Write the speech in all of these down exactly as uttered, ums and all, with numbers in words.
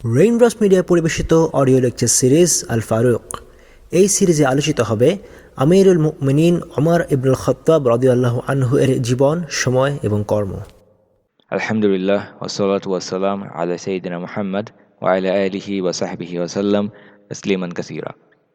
Raindrops media পরিবেশিত audio lecture series Al Farooq. এই সিরিজে আলোচিত হবে আমিরুল মুমিনিন ওমর ইবনুল খাত্তাব রাদিয়াল্লাহু আনহু এর জীবন, সময় এবং কর্ম। আলহামদুলিল্লাহ ওয়াসসালাতু ওয়াসসালাম আলা সাইয়্যিদিনা মুহাম্মদ ওয়া আলা আলিহি ওয়া সাহবিহি ওয়া সাল্লাম তাসলিমান কাসীরা।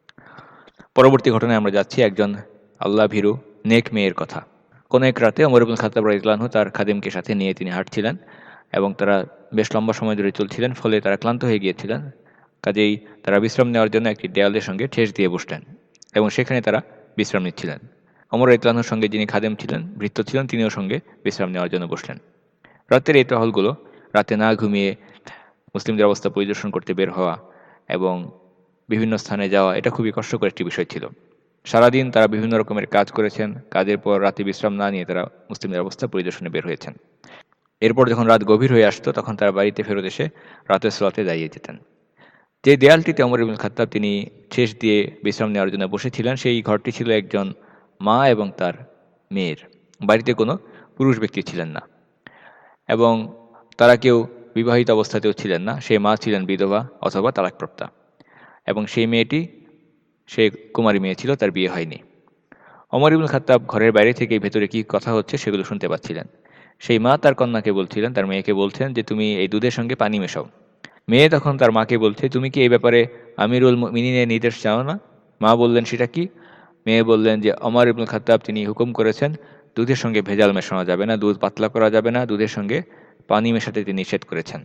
পরবর্তী ঘটনায় আমরা যাচ্ছি একজন আল্লাহ ভীরু নেক মেয়ের কথা। কোনো এক রাতে ওমর ইবনুল খাত্তাব রাদিয়াল্লাহু আনহু তার খাদেমকে সাথে নিয়ে তিনি হাঁটছিলেন এবং তারা বেশ লম্বা সময় ধরে চলছিলেন, ফলে তারা ক্লান্ত হয়ে গিয়েছিলেন। কাজেই তারা বিশ্রাম নেওয়ার জন্য একটি দেয়ালের সঙ্গে ঠেস দিয়ে বসলেন এবং সেখানে তারা বিশ্রাম নিচ্ছিলেন। ওমর রাদিয়াল্লাহু আনহুর সঙ্গে যিনি খাদেম ছিলেন, ভৃত্য ছিলেন, তিনিও সঙ্গে বিশ্রাম নেওয়ার জন্য বসলেন। রাতের এই টহলগুলো, রাতে না ঘুমিয়ে মুসলিমদের অবস্থা পরিদর্শন করতে বের হওয়া এবং বিভিন্ন স্থানে যাওয়া, এটা খুবই কষ্টকর একটি বিষয় ছিল। সারাদিন তারা বিভিন্ন রকমের কাজ করেছেন, কাজের পর রাতে বিশ্রাম না নিয়ে তারা মুসলিমদের অবস্থা পরিদর্শনে বের হয়েছেন। এরপর যখন রাত গভীর হয়ে আসতো তখন তারা বাড়িতে ফেরত এসে রাতের স্লতে দাঁড়িয়ে যেতেন। যে দেয়ালটিতে ওমর ইবনুল খাত্তাব তিনি ঠেস দিয়ে বিশ্রাম নেওয়ার জন্য বসেছিলেন, সেই ঘরটি ছিল একজন মা এবং তার মেয়ের। বাড়িতে কোনো পুরুষ ব্যক্তি ছিলেন না এবং তারা কেউ বিবাহিত অবস্থাতেও ছিলেন না। সেই মা ছিলেন বিধবা অথবা তালাকপ্রাপ্তা এবং সেই মেয়েটি সে কুমারী মেয়ে ছিল, তার বিয়ে হয়নি। ওমর ইবনুল খাত্তাব ঘরের বাইরে থেকে ভেতরে কি কথা হচ্ছে সেগুলো শুনতে পাচ্ছিলেন। সেই মা তার কন্যাকে বলছিলেন, তার মেয়েকে বলছেন যে তুমি এই দুধের সঙ্গে পানি মেশাও। মেয়ে তখন তার মাকে বলছে, তুমি কি এই ব্যাপারে আমিরুল মুমিনিনের নির্দেশ চাও না? মা বললেন, সেটা কি? মেয়ে বললেন যে ওমর ইবনুল খাত্তাব তিনি হুকুম করেছেন দুধের সঙ্গে ভেজাল মেশানো যাবে না, দুধ পাতলা করা যাবে না, দুধের সঙ্গে পানি মেশাতে তিনি নিষেধ করেছেন।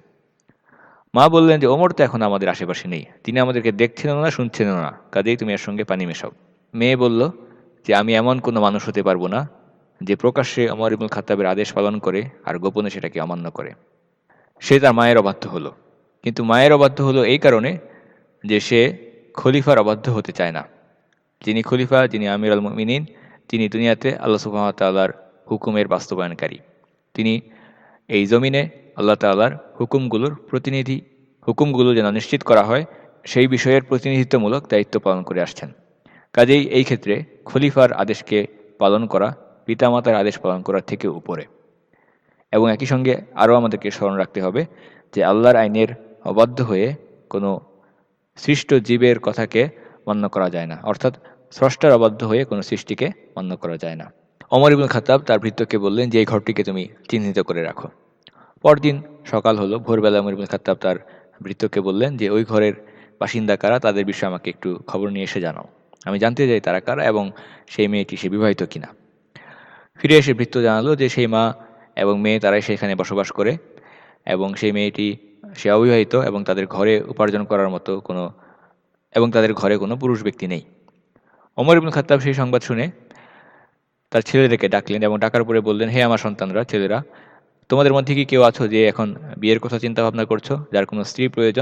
মা বললেন যে ওমর তো এখন আমাদের আশেপাশে নেই, তিনি আমাদেরকে দেখছিলেন না, শুনছিলেন না, কাজেই তুমি এর সঙ্গে পানি মেশাও। মেয়ে বলল যে আমি এমন কোনো মানুষ হতে পারবো না যে প্রকাশ্যে ওমর ইবনুল খাত্তাবের আদেশ পালন করে আর গোপনে সেটাকে অমান্য করে। সে তার মায়ের অবাধ্য হলো, কিন্তু মায়ের অবাধ্য হলো এই কারণে যে সে খলিফার অবাধ্য হতে চায় না। যিনি খলিফা, যিনি আমির আল মুমিনিন, তিনি দুনিয়াতে আল্লাহ সুবহানাহু ওয়া তাআলার হুকুমের বাস্তবায়নকারী। তিনি এই জমিনে আল্লাহ তাআলার হুকুমগুলোর প্রতিনিধি, হুকুমগুলো যেন নিশ্চিত করা হয় সেই বিষয়ের প্রতিনিধিত্বমূলক দায়িত্ব পালন করে আসছেন। কাজেই এই ক্ষেত্রে খলিফার আদেশকে পালন করা পিতামাতার আদেশ পালন করার থেকে উপরে। এবং একই সঙ্গে আরও আমাদেরকে স্মরণ রাখতে হবে যে আল্লাহর আইনের অবাধ্য হয়ে কোনো সৃষ্ট জীবের কথাকে মান্য করা যায় না, অর্থাৎ স্রষ্টার অবাধ্য হয়ে কোনো সৃষ্টিকে মান্য করা যায় না। ওমর ইবনুল খাত্তাব তার ভৃত্যকে বললেন যে এই ঘরটিকে তুমি চিহ্নিত করে রাখো। পরদিন সকাল হলো, ভোরবেলা ওমর ইবনুল খাত্তাব তার ভৃত্যকে বললেন যে ওই ঘরের বাসিন্দা কারা, তাদের বিষয়ে আমাকে একটু খবর নিয়ে এসে জানাও, আমি জানতে চাই তারা কারা এবং সেই মেয়েটি সে বিবাহিত কিনা। ফিরে এসে ভৃত্য জানালো যে সেই মা এবং মেয়ে তারাই সেখানে বসবাস করে এবং সেই মেয়েটি সে অবিবাহিত এবং তাদের ঘরে উপার্জন করার মতো কোনো এবং তাদের ঘরে কোনো পুরুষ ব্যক্তি নেই। ওমর ইবনুল খাত্তাব সেই সংবাদ শুনে তার ছেলেদেরকে ডাকলেন এবং ডাকার পরে বললেন, হে আমার সন্তানরা, ছেলেরা, তোমাদের মধ্যে কি কেউ আছো যে এখন বিয়ের কথা চিন্তা ভাবনা করছো, যার কোনো স্ত্রী প্রয়োজন?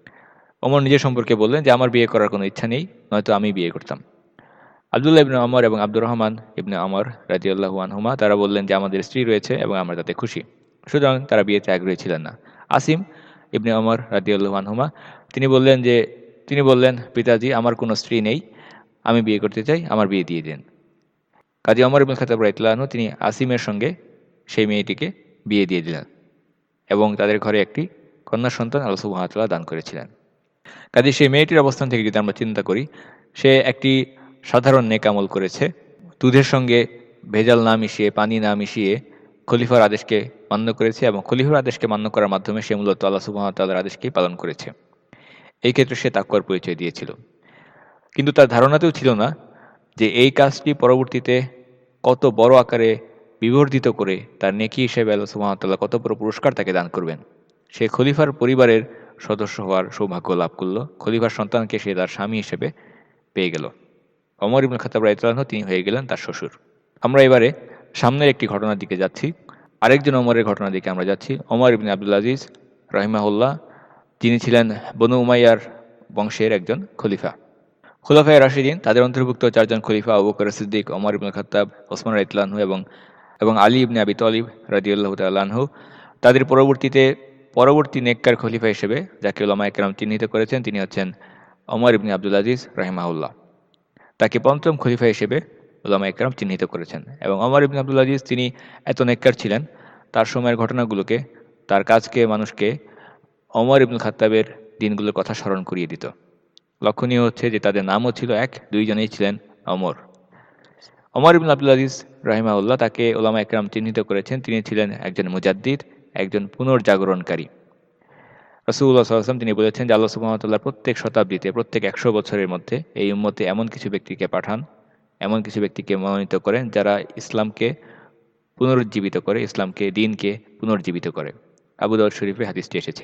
ওমর নিজের সম্পর্কে বললেন যে আমার বিয়ে করার কোনো ইচ্ছা নেই, নয়তো আমি বিয়ে করতাম। আব্দুল্লাহ ইবনে ওমর এবং আব্দুর রহমান ইবনে ওমর রাদিয়াল্লাহু আনহুমা তারা বললেন যে আমাদের স্ত্রী রয়েছে এবং আমরা তাতে খুশি, সুতরাং তারা বিয়েতে আগ্রহী ছিলেন না। আসিম ইবনে ওমর রাদিয়াল্লাহু আনহুমা তিনি বললেন যে তিনি বললেন পিতাজি, আমার কোনো স্ত্রী নেই, আমি বিয়ে করতে চাই, আমার বিয়ে দিয়ে দিন। কাজী ওমর ইবনুল খাত্তাব রাদিয়াল্লাহু আনহু তিনি আসিমের সঙ্গে সেই মেয়েটিকে বিয়ে দিয়ে দিলেন এবং তাদের ঘরে একটি কন্যা সন্তান আল্লাহ সুবহানাহু ওয়া তাআলা দান করেছিলেন। কাজে সেই মেয়েটির অবস্থান থেকে যদি আমরা চিন্তা করি, সে একটি সাধারণ নেক আমল করেছে, দুধের সঙ্গে ভেজাল না মিশিয়ে, পানি না মিশিয়ে খলিফার আদেশকে মান্য করেছে এবং খলিফার আদেশকে মান্য করার মাধ্যমে সে মূলত আল্লাহ সুবহানাহু ওয়া তাআলার আদেশকেই পালন করেছে। এই ক্ষেত্রে সে তাকওয়ার পরিচয় দিয়েছিল, কিন্তু তার ধারণাতেও ছিল না যে এই কাজটি পরবর্তীতে কত বড় আকারে বিবর্ধিত করে তার নেকি হিসেবে আল্লাহ সুবহানাহু ওয়া তাআলা কত বড় পুরস্কার তাকে দান করবেন। সে খলিফার পরিবারের সদস্য হওয়ার সৌভাগ্য লাভ করল, খলিফার সন্তানকে সে তার স্বামী হিসেবে পেয়ে গেল। ওমর ইবনুল খাত্তাব রাদিয়াল্লাহু আনহু তিনি হয়ে গেলেন তার শ্বশুর। আমরা এবারে সামনের একটি ঘটনার দিকে যাচ্ছি, আরেকজন ওমরের ঘটনার দিকে আমরা যাচ্ছি। ওমর ইবনে আব্দুল আজিজ রাহিমাহুল্লাহ, যিনি ছিলেন বনু উমাইয়ার বংশের একজন খলিফা। খুলাফায়ে রাশিদিন তাদের অন্তর্ভুক্ত চারজন খলিফা আবু বকর সিদ্দিক, ওমর ইবনুল খাত্তাব, ওসমান রাদিয়াল্লাহু আনহু এবং এবং আলী ইবনে আবি তালিব রাদিয়াল্লাহু তাআলা আনহু, তাদের পরবর্তীতে পরবর্তী নেককার খলিফা হিসেবে যাকে উলামায়ে কেরাম চিহ্নিত করেছেন তিনি হচ্ছেন ওমর ইবনে আব্দুল আজিজ রাহিমাহুল্লাহ। তাকে পঞ্চম খলিফা হিসেবে উলামায়ে কেরাম চিহ্নিত করেছেন এবং ওমর ইবনে আব্দুল আজিজ তিনি এত নেককার ছিলেন, তার সময়ের ঘটনাগুলোকে, তার কাজকে মানুষকে ওমর ইবনুল খাত্তাবের দিনগুলোর কথা স্মরণ করিয়ে দিত। লক্ষণীয় হচ্ছে যে তাদের নামও ছিল এক, দুইজনেই ছিলেন ওমর। ওমর ইবনে আব্দুল আজিজ রাহিমাহুল্লাহ, তাকে ওলামা একরাম চিহ্নিত করেছেন তিনি ছিলেন একজন মুজাদ্দিদ, একজন পুনর্জাগরণকারী। রাসূলুল্লাহ সাল্লাল্লাহু আলাইহি ওয়াসাল্লাম তিনি বলেছেন যে আল্লাহ সুবহানাহু ওয়া তাআলা প্রত্যেক শতাব্দীতে, প্রত্যেক একশো বছরের মধ্যে এই উম্মতে এমন কিছু ব্যক্তিকে পাঠান, এমন কিছু ব্যক্তিকে মনোনীত করেন যারা ইসলামকে পুনরুজ্জীবিত করে, ইসলামকে, দ্বীনকে পুনর্জীবিত করে। আবু দাউদ শরীফে হাদিসটি এসেছে।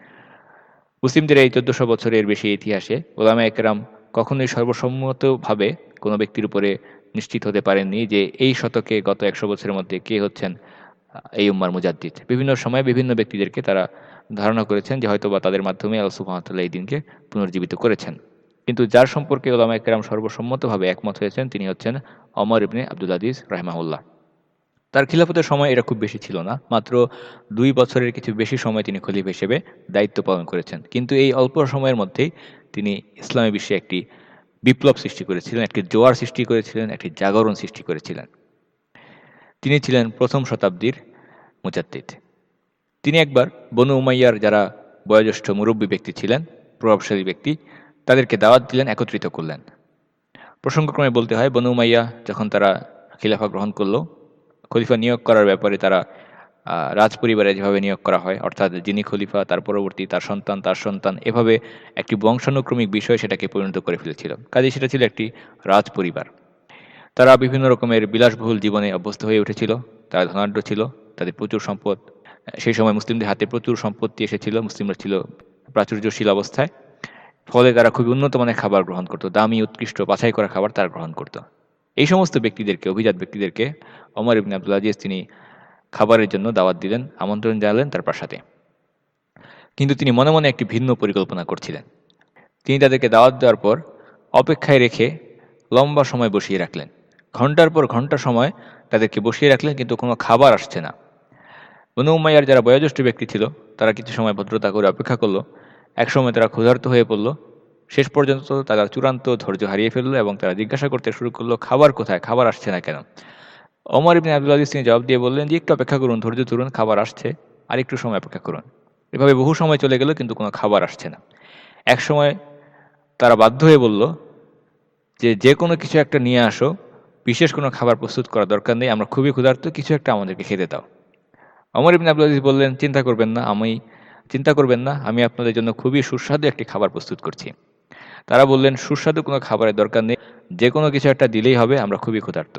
মুসলিমদের এই চোদ্দশো বছরের বেশি ইতিহাসে ওলামা একরাম কখনোই সর্বসম্মতভাবে কোনো ব্যক্তির উপরে নিশ্চিত হতে পারেননি যে এই শতকে, গত একশো বছরের মধ্যে কে হচ্ছেন এই উম্মার মুজাদ্দিদ। বিভিন্ন সময়ে বিভিন্ন ব্যক্তিদেরকে তারা ধারণা করেছেন যে হয়তোবা তাদের মাধ্যমে আল্লাহ সুবহানাহু ওয়া তাআলা এই দিনকে পুনর্জীবিত করেছেন। কিন্তু যার সম্পর্কে ওলামা একরাম সর্বসম্মতভাবে একমত হয়েছেন তিনি হচ্ছেন ওমর ইবনে আব্দুল আজিজ রাহিমাহুল্লাহ। তার খিলাফতের সময় এটা খুব বেশি ছিল না, মাত্র দুই বছরের কিছু বেশি সময় তিনি খলিফা হিসেবে দায়িত্ব পালন করেছেন। কিন্তু এই অল্প সময়ের মধ্যেই তিনি ইসলামী বিশ্বে একটি বিপ্লব সৃষ্টি করেছিলেন, একটি জোয়ার সৃষ্টি করেছিলেন, একটি জাগরণ সৃষ্টি করেছিলেন। তিনি ছিলেন প্রথম শতাব্দীর মুজাদ্দিদ। তিনি একবার বনু উমাইয়ার যারা বয়োজ্যেষ্ঠ মুরব্বী ব্যক্তি ছিলেন, প্রভাবশালী ব্যক্তি, তাদেরকে দাওয়াত দিলেন, একত্রিত করলেন। প্রসঙ্গক্রমে বলতে হয়, বনু উমাইয়া যখন তারা খিলাফা গ্রহণ করলো, খলিফা নিয়োগ করার ব্যাপারে তারা রাজ পরিবারে যেভাবে নিয়োগ করা হয়, অর্থাৎ যিনি খলিফা তার পরবর্তী তার সন্তান, তার সন্তান, এভাবে একটি বংশানুক্রমিক বিষয় সেটাকে পরিণত করে ফেলেছিল। কাজেই সেটা ছিল একটি রাজ পরিবার। তারা বিভিন্ন রকমের বিলাসবহুল জীবনে অভ্যস্ত হয়ে উঠেছিল, তারা ধনাঢ্য ছিল, তাদের প্রচুর সম্পদ। সেই সময় মুসলিমদের হাতে প্রচুর সম্পত্তি এসেছিল, মুসলিমরা ছিল প্রাচুর্যশীল অবস্থায়। ফলে তারা খুবই উন্নত মানের খাবার গ্রহণ করত, দামি উৎকৃষ্ট বাছাই করা খাবার তারা গ্রহণ করত। এই সমস্ত ব্যক্তিদেরকে, অভিজাত ব্যক্তিদেরকে ওমর ইবনে আব্দুল আজিজ তিনি খাবারের জন্য দাওয়াত দিলেন, আমন্ত্রণ জানালেন তার প্রাসাদে। কিন্তু তিনি মনে মনে একটি ভিন্ন পরিকল্পনা করছিলেন। তিনি তাদেরকে দাওয়াত দেওয়ার পর অপেক্ষায় রেখে লম্বা সময় বসিয়ে রাখলেন, ঘন্টার পর ঘন্টা সময় তাদেরকে বসিয়ে রাখলেন, কিন্তু কোনো খাবার আসছে না। বনু উমাইয়ার যারা বয়োজ্যেষ্ঠ ব্যক্তি ছিল তারা কিছু সময় ভদ্রতা করে অপেক্ষা করলো। একসময় তারা ক্ষুধার্ত হয়ে পড়ল। শেষ পর্যন্ত তারা চূড়ান্ত ধৈর্য হারিয়ে ফেললো এবং তারা জিজ্ঞাসা করতে শুরু করলো, খাবার কোথায়, খাবার আসছে না কেন? ওমর ইবনে আব্দুল আজিজ তিনি জবাব দিয়ে বললেন যে একটু অপেক্ষা করুন, ধৈর্য ধরুন, খাবার আসছে, আর একটু সময় অপেক্ষা করুন। এভাবে বহু সময় চলে গেল, কিন্তু কোনো খাবার আসছে না। এক সময় তারা বাধ্য হয়ে বলল যে যে কোনো কিছু একটা নিয়ে আসো, বিশেষ কোনো খাবার প্রস্তুত করার দরকার নেই, আমরা খুবই ক্ষুধার্ত, কিছু একটা আমাদেরকে খেতে দাও। ওমর ইবনে আব্দুল আজিজ বললেন, চিন্তা করবেন না, আমি চিন্তা করবেন না আমি আপনাদের জন্য খুবই সুস্বাদু একটি খাবার প্রস্তুত করছি। তারা বললেন, সুস্বাদু কোনো খাবারের দরকার নেই, যে কোনো কিছু একটা দিলেই হবে, আমরা খুবই ক্ষুধার্ত।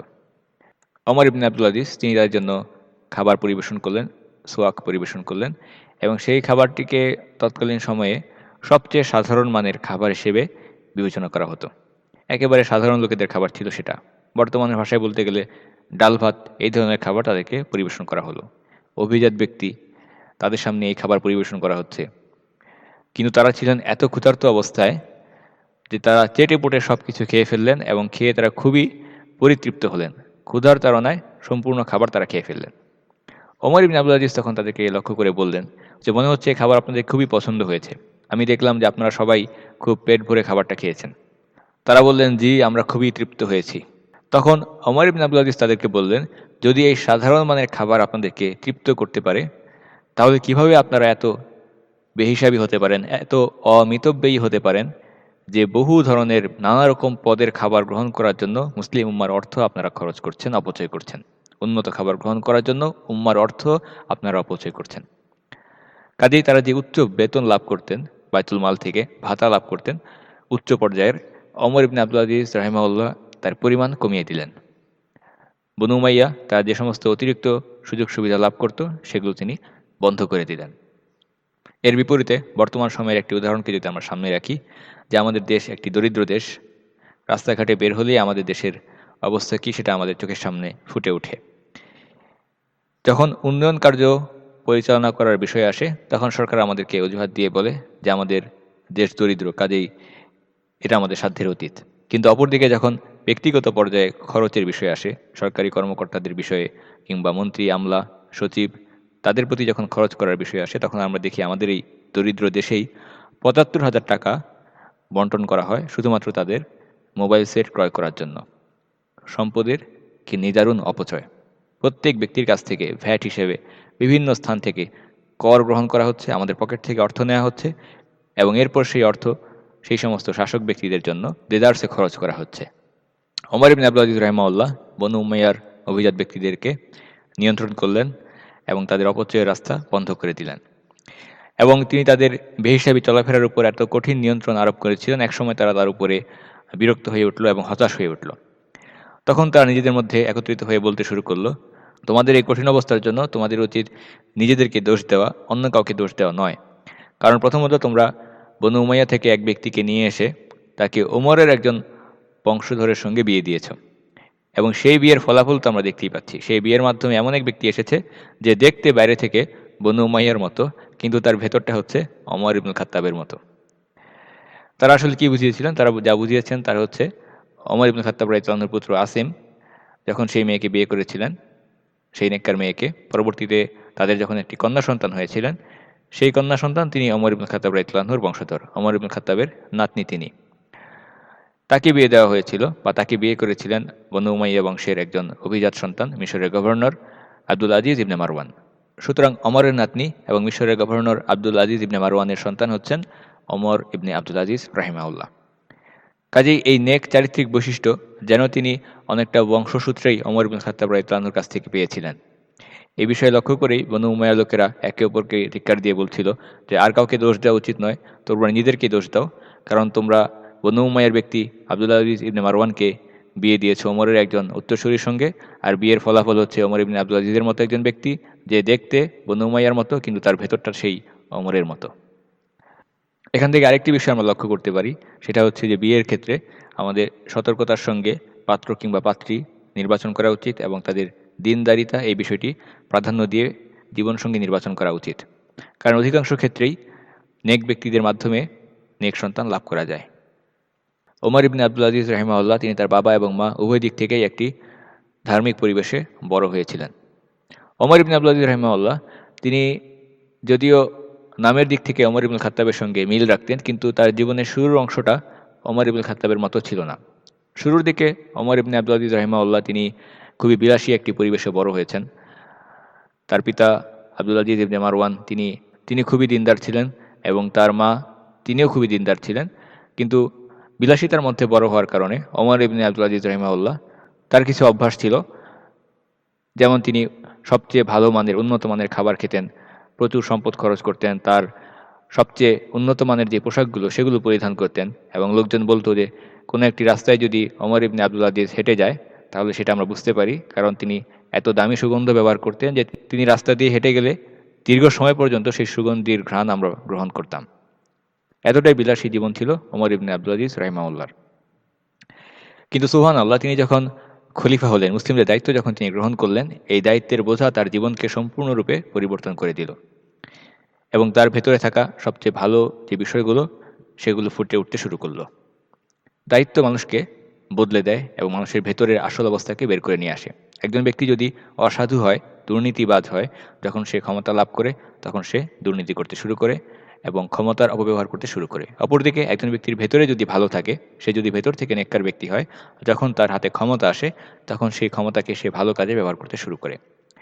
ওমর ইবনে আব্দুল আজিজ তিনি তার জন্য খাবার পরিবেশন করলেন, সোয়াক পরিবেশন করলেন, এবং সেই খাবারটিকে তৎকালীন সময়ে সবচেয়ে সাধারণ মানের খাবার হিসেবে বিবেচনা করা হতো। একেবারে সাধারণ লোকেদের খাবার ছিল সেটা। বর্তমানের ভাষায় বলতে গেলে ডাল ভাত এই ধরনের খাবার তাদেরকে পরিবেশন করা হলো। অভিজাত ব্যক্তি, তাদের সামনে এই খাবার পরিবেশন করা হচ্ছে। কিন্তু তারা ছিলেন এত ক্ষুধার্ত অবস্থায় যে তারা চেটে পুটে সব কিছু খেয়ে ফেললেন, এবং খেয়ে তারা খুবই পরিতৃপ্ত হলেন। ক্ষুধার তাড়নায় সম্পূর্ণ খাবার তারা খেয়ে ফেললেন। ওমর ইবনে আব্দুল আজিজ তখন তাদেরকে লক্ষ্য করে বললেন যে, মনে হচ্ছে এই খাবার আপনাদের খুবই পছন্দ হয়েছে, আমি দেখলাম যে আপনারা সবাই খুব পেট ভরে খাবারটা খেয়েছেন। তারা বললেন, জি, আমরা খুবই তৃপ্ত হয়েছি। তখন ওমর ইবনে আব্দুল আজিজ তাদেরকে বললেন, যদি এই সাধারণ মানের খাবার আপনাদেরকে তৃপ্ত করতে পারে, তাহলে কিভাবে আপনারা এত বেহিসাবি হতে পারেন, এত অমিতব্যয়ী হতে পারেন যে বহু ধরনের নানা রকম পদের খাবার গ্রহণ করার জন্য মুসলিম উম্মার অর্থ আপনারা খরচ করছেন, অপচয় করছেন। উন্নত খাবার গ্রহণ করার জন্য উম্মার অর্থ আপনারা অপচয় করছেন। কাজেই তারা যে উচ্চ বেতন লাভ করতেন বাইতুল মাল থেকে, ভাতা লাভ করতেন উচ্চ পর্যায়ের, ওমর ইবনে আব্দুল আজিজ রাহিমাহুল্লাহ তার পরিমাণ কমিয়ে দিলেন। বনু উমাইয়া তারা যে সমস্ত অতিরিক্ত সুযোগ সুবিধা লাভ করত সেগুলো তিনি বন্ধ করে দিলেন। এর বিপরীতে বর্তমান সময়ের একটি উদাহরণকে যদি আমরা সামনে রাখি, যে আমাদের দেশ একটি দরিদ্র দেশ, রাস্তাঘাটে বের হলেই আমাদের দেশের অবস্থা কী সেটা আমাদের চোখের সামনে ফুটে ওঠে। যখন উন্নয়ন কার্য পরিচালনা করার বিষয় আসে, তখন সরকার আমাদেরকে অজুহাত দিয়ে বলে যে আমাদের দেশ দরিদ্র, কাজেই এটা আমাদের সাধ্যের অতীত। কিন্তু অপরদিকে যখন ব্যক্তিগত পর্যায়ে খরচের বিষয় আসে, সরকারি কর্মকর্তাদের বিষয়ে কিংবা মন্ত্রী, আমলা, সচিব, তাদের প্রতি যখন খরচ করার বিষয় আসে, তখন আমরা দেখি আমাদের এই দরিদ্র দেশেই পঁচাত্তর হাজার টাকা বন্টন করা হয় শুধুমাত্র তাদের মোবাইল সেট ক্রয় করার জন্য। সম্পদের কি নিদারুণ অপচয়! প্রত্যেক ব্যক্তির কাছ থেকে ভ্যাট হিসেবে বিভিন্ন স্থান থেকে কর গ্রহণ করা হচ্ছে, আমাদের পকেট থেকে অর্থ নেওয়া হচ্ছে, এবং এরপর সেই অর্থ সেই সমস্ত শাসক ব্যক্তিদের জন্য দেদারসে খরচ করা হচ্ছে। ওমর ইবনে আবদুল আজিজ রাহিমাহুল্লাহ বনু উমাইয়ার অভিজাত ব্যক্তিদেরকে নিয়ন্ত্রণ করলেন এবং তাদের অপচয়ের রাস্তা বন্ধ করে দিলেন। এবং তিনি তাদের বেহিসাবি চলাফেরার উপর এত কঠিন নিয়ন্ত্রণ আরোপ করেছিলেন, একসময় তারা তার উপরে বিরক্ত হয়ে উঠল এবং হতাশ হয়ে উঠল। তখন তারা নিজেদের মধ্যে একত্রিত হয়ে বলতে শুরু করলো, তোমাদের এই কঠিন অবস্থার জন্য তোমাদের উচিত নিজেদেরকে দোষ দেওয়া, অন্য কাউকে দোষ দেওয়া নয়। কারণ প্রথমত তোমরা বনু উমাইয়া থেকে এক ব্যক্তিকে নিয়ে এসে তাকে ওমরের একজন বংশধরের সঙ্গে বিয়ে দিয়েছ, এবং সেই বিয়ের ফলাফল তো আমরা দেখতেই পাচ্ছি। সেই বিয়ের মাধ্যমে এমন এক ব্যক্তি এসেছে যে দেখতে বাইরে থেকে বনু উমাইয়ার মতো, কিন্তু তার ভেতরটা হচ্ছে ওমর ইবনুল খাত্তাবের মতো। তারা আসলে কি বুঝিয়েছিলেন? তারা যা বুঝিয়েছেন তার হচ্ছে ওমর ইবনুল খাত্তাব রাদিয়াল্লাহু আনহুর পুত্র আসিম যখন সেই মেয়েকে বিয়ে করেছিলেন, সেই নেককার মেয়েকে, পরবর্তীতে তাদের যখন একটি কন্যা সন্তান হয়েছিলেন, সেই কন্যা সন্তান তিনি ওমর ইবনুল খাত্তাব রাদিয়াল্লাহু আনহুর বংশধর, ওমর ইবনুল খাত্তাবের নাতনি তিনি। তাকে বিয়ে দেওয়া হয়েছিল বা তাকে বিয়ে করেছিলেন বনু উমাইয়া বংশের একজন অভিজাত সন্তান, মিশরের governor Abdul Aziz ibn Marwan. সুতরাং ওমরের নাতনি এবং মিশরের গভর্নর আব্দুল আজিজ ইবনে মারওয়ানের সন্তান হচ্ছেন ওমর ইবনে আব্দুল আজিজ রাহিমাহুল্লাহ। কাজেই এই নেক চারিত্রিক বৈশিষ্ট্য যেন তিনি অনেকটা বংশসূত্রেই ওমর ইবনুল খাত্তাব রাদিয়াল্লাহু আনহুর কাছ থেকে পেয়েছিলেন। এই বিষয়ে লক্ষ্য করেই বনু উমাইয়া লোকেরা একে অপরকে ধিক্কার দিয়ে বলছিল যে আর কাউকে দোষ দেওয়া উচিত নয়, তোমরা নিজেদেরকেই দোষ দাও, কারণ তোমরা বনু উমাইয়ার ব্যক্তি আব্দুল আজিজ ইবনে মারওয়ানকে বিয়ে দিয়েছে ওমরের একজন উত্তরসূরির সঙ্গে, আর বিয়ের ফলাফল হচ্ছে ওমর ইবনে আব্দুল আজিজের মতো একজন ব্যক্তি যে দেখতে বনু উমাইয়ার মতো কিন্তু তার ভেতরটা সেই ওমরের মতো। এখান থেকে আরেকটি বিষয় আমরা লক্ষ্য করতে পারি, সেটা হচ্ছে যে বিয়ের ক্ষেত্রে আমাদের সতর্কতার সঙ্গে পাত্র কিংবা পাত্রী নির্বাচন করা উচিত এবং তাদের দিনদারিতা এই বিষয়টি প্রাধান্য দিয়ে জীবনসঙ্গী নির্বাচন করা উচিত। কারণ অধিকাংশ ক্ষেত্রেই নেক ব্যক্তিদের মাধ্যমে নেক সন্তান লাভ করা যায়। ওমর ইবনে আব্দুল আজিজ রাহিমাহুল্লাহ তিনি তার বাবা এবং মা উভয় দিক থেকেই একটি ধার্মিক পরিবেশে বড় হয়েছিলেন। ওমর ইবনে আব্দুল আজিজ রাহিমাহুল্লাহ তিনি যদিও নামের দিক থেকে ওমর ইবনুল খাত্তাবের সঙ্গে মিল রাখতেন, কিন্তু তার জীবনের শুরুর অংশটা ওমর ইবনুল খাত্তাবের মতো ছিল না। শুরুর দিকে ওমর ইবনে আব্দুল আজিজ রাহিমাহুল্লাহ তিনি খুবই বিলাসী একটি পরিবেশে বড় হয়েছেন। তার পিতা আব্দুল আজিজ ইবনে মারওয়ান তিনি তিনি খুবই দিনদার ছিলেন এবং তার মা তিনিও খুবই দিনদার ছিলেন, কিন্তু বিলাসিতার মধ্যে বড় হওয়ার কারণে ওমর ইবনে আব্দুল আজিজ রাহিমাহুল্লাহ তার কিছু অভ্যাস ছিল, যেমন তিনি সবচেয়ে ভালো মানের উন্নত মানের খাবার খেতেন, প্রচুর সম্পদ খরচ করতেন, তার সবচেয়ে উন্নত মানের যে পোশাকগুলো সেগুলো পরিধান করতেন, এবং লোকজন বলতো যে কোনো একটি রাস্তায় যদি ওমর ইবনে আব্দুল আজিজ হেঁটে যায় তাহলে সেটা আমরা বুঝতে পারি, কারণ তিনি এত দামি সুগন্ধ ব্যবহার করতেন যে তিনি রাস্তা দিয়ে হেঁটে গেলে দীর্ঘ সময় পর্যন্ত সেই সুগন্ধির ঘ্রাণ আমরা গ্রহণ করতাম। এতটাই বিলাসী জীবন ছিল ওমর ইবনে আব্দুল আজিজ রাহিমাহুল্লাহর। কিন্তু সুবহানাল্লাহ, তিনি যখন খলিফা হলেন, মুসলিমদের দায়িত্ব যখন তিনি গ্রহণ করলেন, এই দায়িত্বের বোঝা তার জীবনকে সম্পূর্ণরূপে পরিবর্তন করে দিল এবং তার ভেতরে থাকা সবচেয়ে ভালো যে বিষয়গুলো সেগুলো ফুটে উঠতে শুরু করলো। দায়িত্ব মানুষকে বদলে দেয় এবং মানুষের ভেতরের আসল অবস্থাকে বের করে নিয়ে আসে। একজন ব্যক্তি যদি অসাধু হয়, দুর্নীতিবাজ হয়, যখন সে ক্ষমতা লাভ করে তখন সে দুর্নীতি করতে শুরু করে এবং ক্ষমতার অপব্যবহার করতে শুরু করে। অপরদিকে একজন ব্যক্তির ভেতরে যদি ভালো থাকে, সে যদি ভেতর থেকে নেককার ব্যক্তি হয়, যখন তার হাতে ক্ষমতা আসে তখন সেই ক্ষমতাকে সে ভালো কাজে ব্যবহার করতে শুরু করে।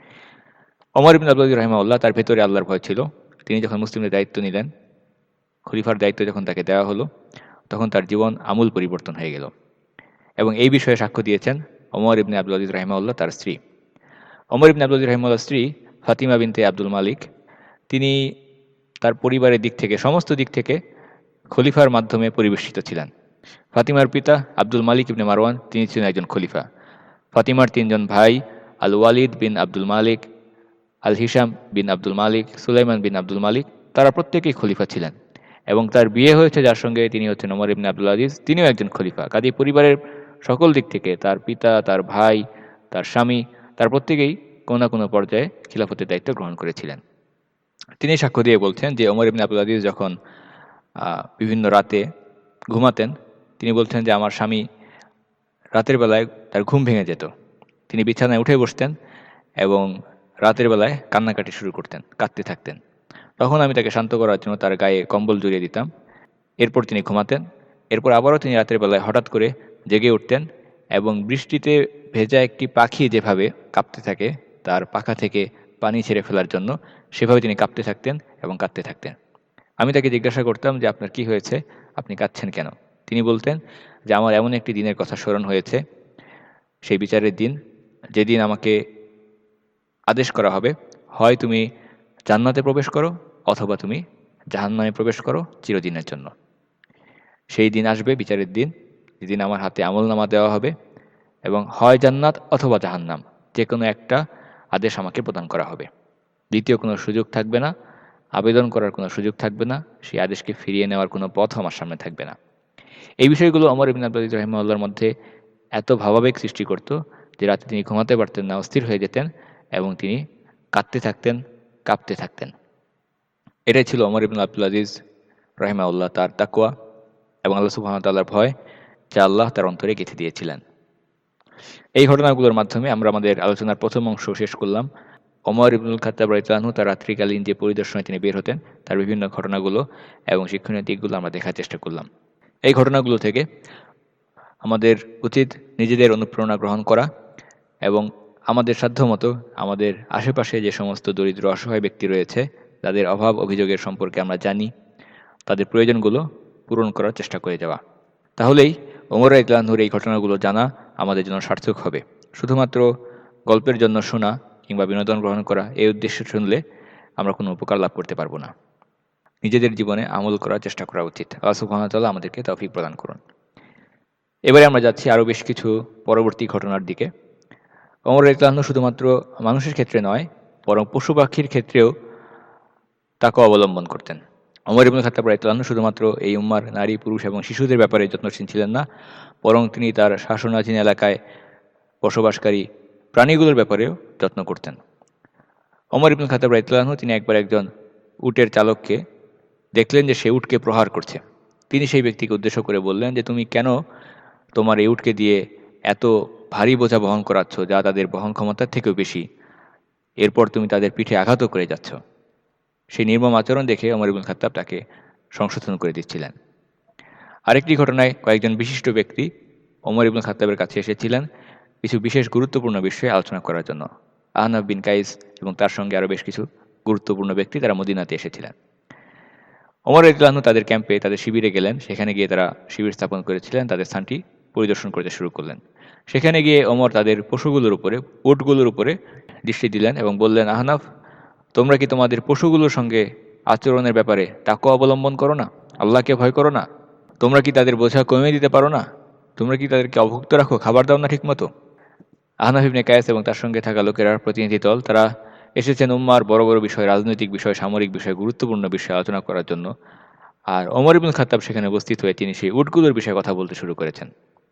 ওমর ইবনে আব্দুল আজিজ রাহিমাহুল্লাহ তার ভেতরে আল্লাহর ভয় ছিল। তিনি যখন মুসলিমদের দায়িত্ব নিলেন, খলিফার দায়িত্ব যখন তাকে দেওয়া হলো, তখন তার জীবন আমূল পরিবর্তন হয়ে গেল। এবং এই বিষয়ে সাক্ষ্য দিয়েছেন ওমর ইবনে আব্দুল আজিজ রাহিমাহুল্লাহ তার স্ত্রী। ওমর ইবনে আব্দুল আজিজ রাহিমাহুল্লাহর স্ত্রী ফাতিমা বিনতে আব্দুল মালিক, তিনি তার পরিবারের দিক থেকে সমস্ত দিক থেকে খলিফার মাধ্যমে পরিবেষ্টিত ছিলেন। ফাতিমার পিতা আব্দুল মালিক ইবনে মারওয়ান তিনি ছিলেন একজন খলিফা। ফাতিমার তিনজন ভাই আল ওয়ালিদ বিন আব্দুল মালিক, আল হিসাম বিন আব্দুল মালিক, সুলাইমান বিন আব্দুল মালিক, তারা প্রত্যেকেই খলিফা ছিলেন এবং তার বিয়ে হয়েছে যার সঙ্গে, তিনি হচ্ছেন ওমর ইবনে আব্দুল আজিজ, তিনিও একজন খলিফা। কাজেই পরিবারের সকল দিক থেকে তার পিতা, তার ভাই, তার স্বামী, তার প্রত্যেকেই কোনো না কোনো পর্যায়ে খিলাফতের দায়িত্ব গ্রহণ করেছিলেন। তিনি সাক্ষ্য দিয়ে বলছেন যে ওমর ইবনে আব্দুল আজিজ যখন বিভিন্ন রাতে ঘুমাতেন, তিনি বলছেন যে আমার স্বামী রাতের বেলায় তার ঘুম ভেঙে যেত, তিনি বিছানায় উঠে বসতেন এবং রাতের বেলায় কান্নাকাটি শুরু করতেন, কাঁদতে থাকতেন। তখন আমি তাকে শান্ত করার জন্য তার গায়ে কম্বল জড়িয়ে দিতাম, এরপর তিনি ঘুমাতেন। এরপর আবারও তিনি রাতের বেলায় হঠাৎ করে জেগে উঠতেন এবং বৃষ্টিতে ভেজা একটি পাখি যেভাবে কাঁপতে থাকে তার পাখা থেকে পানি ছেড়ে ফেলার জন্য, সেভাবে তিনি কাঁপতে থাকতেন এবং কাঁদতে থাকতেন। আমি তাকে জিজ্ঞাসা করতাম যে আপনার কি হয়েছে, আপনি কাঁদছেন কেন? তিনি বলতেন যে আমার এমন একটি দিনের কথা স্মরণ হয়েছে, সেই বিচারের দিন, যেদিন আমাকে আদেশ করা হবে, হয় তুমি জান্নাতে প্রবেশ করো অথবা তুমি জাহান্নামে প্রবেশ করো চিরদিনের জন্য। সেই দিন আসবে, বিচারের দিন, যেদিন আমার হাতে আমলনামা দেওয়া হবে এবং হয় জান্নাত অথবা জাহান্নাম, যে কোনো একটা আদেশ আমাকে প্রদান করা হবে। দ্বিতীয় কোনো সুযোগ থাকবে না, আবেদন করার কোনো সুযোগ থাকবে না, সেই আদেশকে ফিরিয়ে নেওয়ার কোনো পথ আমার সামনে থাকবে না। এই বিষয়গুলো ওমর ইবনে আবদুল আজিজ রাহিমাহুল্লাহর মধ্যে এত ভাবাবেগ সৃষ্টি করত যে রাতে তিনি ঘুমাতে পারতেন না, অস্থির হয়ে যেতেন এবং তিনি কাঁদতে থাকতেন, কাঁপতে থাকতেন। এটাই ছিল ওমর ইবনে আবদুল আজিজ রাহিমাহুল্লাহ, তার তাকওয়া এবং আল্লাহ সুবহানাহু ওয়া তাআলার ভয়, যা আল্লাহ তার অন্তরে গেঁথে দিয়েছিলেন। এই ঘটনাগুলোর মাধ্যমে আমরা আমাদের আলোচনার প্রথম অংশ শেষ করলাম। ওমর ইবনুল খাত্তাব রাদিয়াল্লাহু আনহু তার রাত্রিকালীন যে পরিদর্শনে তিনি বের হতেন, তার বিভিন্ন ঘটনাগুলো এবং শিক্ষণীয় দিকগুলো আমরা দেখার চেষ্টা করলাম। এই ঘটনাগুলো থেকে আমাদের উচিত নিজেদের অনুপ্রেরণা গ্রহণ করা এবং আমাদের সাধ্যমতো আমাদের আশেপাশে যে সমস্ত দরিদ্র অসহায় ব্যক্তি রয়েছে, তাদের অভাব অভিযোগের সম্পর্কে আমরা জানি, তাদের প্রয়োজনগুলো পূরণ করার চেষ্টা করে যাওয়া। তাহলেই ওমর রাদিয়াল্লাহু আনহুর এই ঘটনাগুলো জানা আমাদের জন্য সার্থক হবে। শুধুমাত্র গল্পের জন্য শোনা কিংবা বিনোদন গ্রহণ করা, এই উদ্দেশ্যে শুনলে আমরা কোনো উপকার লাভ করতে পারবো না। নিজেদের জীবনে আমল করার চেষ্টা করা উচিত। আল্লাহ সুবহানাহু ওয়া তাআলা আমাদেরকে তৌফিক প্রদান করুন। এবারে আমরা যাচ্ছি আরও বেশ কিছু পরবর্তী ঘটনার দিকে। ওমর রাদিয়াল্লাহু আনহু শুধুমাত্র মানুষের ক্ষেত্রে নয়, বরং পশু পাখির ক্ষেত্রেও তাকে অবলম্বন করতেন। ওমর ইবনুল খাত্তাব রাদিয়াল্লাহু আনহু শুধুমাত্র এই উম্মার নারী, পুরুষ এবং শিশুদের ব্যাপারে যত্নশীল ছিলেন না, বরং তিনি তার শাসনাধীন এলাকায় বসবাসকারী প্রাণীগুলোর ব্যাপারেও যত্ন করতেন। ওমর ইবনুল খাত্তাব রাদিয়াল্লাহু আনহু তিনি একবার একজন উটের চালককে দেখলেন যে সে উটকে প্রহার করছে। তিনি সেই ব্যক্তিকে উদ্দেশ্য করে বললেন যে তুমি কেন তোমার এই উটকে দিয়ে এত ভারী বোঝা বহন করাচ্ছ, যা তাদের বহন ক্ষমতার থেকেও বেশি, এরপর তুমি তাদের পিঠে আঘাতও করে যাচ্ছ। সেই নির্মম আচরণ দেখে ওমর ইবনুল খাত্তাব তাকে সংশোধন করে দিচ্ছিলেন। আরেকটি ঘটনায় কয়েকজন বিশিষ্ট ব্যক্তি ওমর ইবনুল খাত্তাবের কাছে এসেছিলেন কিছু বিশেষ গুরুত্বপূর্ণ বিষয়ে আলোচনা করার জন্য। আহনাফ বিন কাইস এবং তার সঙ্গে আরও বেশ কিছু গুরুত্বপূর্ণ ব্যক্তি তারা মদিনাতে এসেছিলেন। ওমর রাদিয়াল্লাহু আনহু তাদের ক্যাম্পে, তাদের শিবিরে গেলেন। সেখানে গিয়ে তারা শিবির স্থাপন করেছিলেন, তাদের স্থানটি পরিদর্শন করতে শুরু করলেন। সেখানে গিয়ে ওমর তাদের পশুগুলোর উপরে, উটগুলোর উপরে দৃষ্টি দিলেন এবং বললেন, আহনাফ, তোমরা কি তোমাদের পশুগুলোর সঙ্গে আচরণের ব্যাপারে তাকওয়া অবলম্বন করো না? আল্লাহকে ভয় করো না? তোমরা কি তাদের বোঝা কমিয়ে দিতে পারো না? তোমরা কি তাদেরকে অভুক্ত রাখো, খাবার দাও না ঠিকমতো? আহনাফ ইবনে কায়েস এবং তার সঙ্গে থাকা লোকেরা, প্রতিনিধি দল, তারা এসেছেন উম্মার বড় বড় বিষয়, রাজনৈতিক বিষয়, সামরিক বিষয়, গুরুত্বপূর্ণ বিষয়ে আলোচনা করার জন্য। আর ওমর ইবনুল খাত্তাব সেখানে উপস্থিত হয়ে তিনি সেই উটগুলোর বিষয়ে কথা বলতে শুরু করেছেন।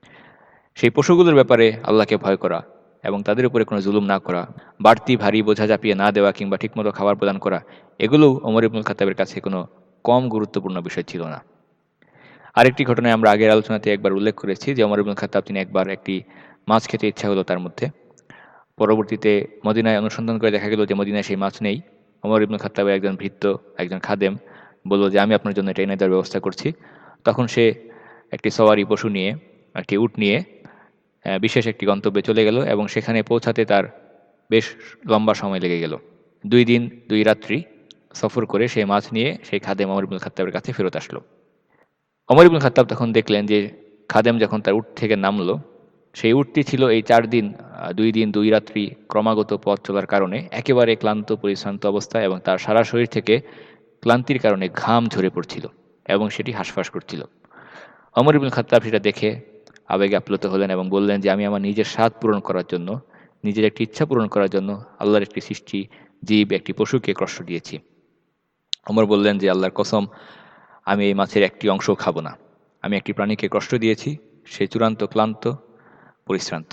সেই পশুগুলোর ব্যাপারে আল্লাহকে ভয় করা এবং তাদের উপরে কোনো জুলুম না করা, বাড়তি ভারী বোঝা চাপিয়ে না দেওয়া কিংবা ঠিকমতো খাবার প্রদান করা, এগুলোও ওমর ইবনুল খাত্তাবের কাছে কোনো কম গুরুত্বপূর্ণ বিষয় ছিল না। আরেকটি ঘটনায় আমরা আগের আলোচনাতে একবার উল্লেখ করেছি যে ওমর ইবনুল খাত্তাব তিনি একবার একটি মাছ খেতে ইচ্ছা হলো তার মধ্যে। পরবর্তীতে মদিনায় অনুসন্ধান করে দেখা গেল যে মদিনায় সেই মাছ নেই। ওমর ইবনুল খাত্তাবের একজন ভৃত্য, একজন খাদেম বলল যে আমি আপনার জন্য এটা এনে দেওয়ার ব্যবস্থা করছি। তখন সে একটি সওয়ারি পশু নিয়ে, একটি উট নিয়ে আহ, বিশেষ একটি গন্তব্যে চলে গেল এবং সেখানে পৌঁছাতে তার বেশ লম্বা সময় লেগে গেল। দুই দিন দুই রাত্রি সফর করে সেই মাছ নিয়ে সেই খাদেম ওমর ইবনুল খাত্তাবের কাছে ফেরত আসলো। ওমর ইবনুল খাত্তাব তখন দেখলেন যে খাদেম যখন তার উট থেকে নামলো, সেই উটটি ছিল এই চার দিন আহ, দুই দিন দুই রাত্রি ক্রমাগত পথ চলার কারণে একেবারে ক্লান্ত পরিশ্রান্ত অবস্থায় এবং তার সারা শরীর থেকে ক্লান্তির কারণে ঘাম ঝরে পড়ছিল এবং সেটি হাঁসফাঁস করছিল। ওমর ইবনুল খাত্তাব সেটা দেখে আবেগে আপ্লুত হলেন এবং বললেন যে আমি আমার নিজের স্বাদ পূরণ করার জন্য, নিজের একটি ইচ্ছা পূরণ করার জন্য আল্লাহর একটি সৃষ্টি জীব, একটি পশুকে কষ্ট দিয়েছি। ওমর বললেন যে আল্লাহর কসম, আমি এই মাছের একটি অংশও খাবো না। আমি একটি প্রাণীকে কষ্ট দিয়েছি, সে চূড়ান্ত ক্লান্ত, পরিশ্রান্ত।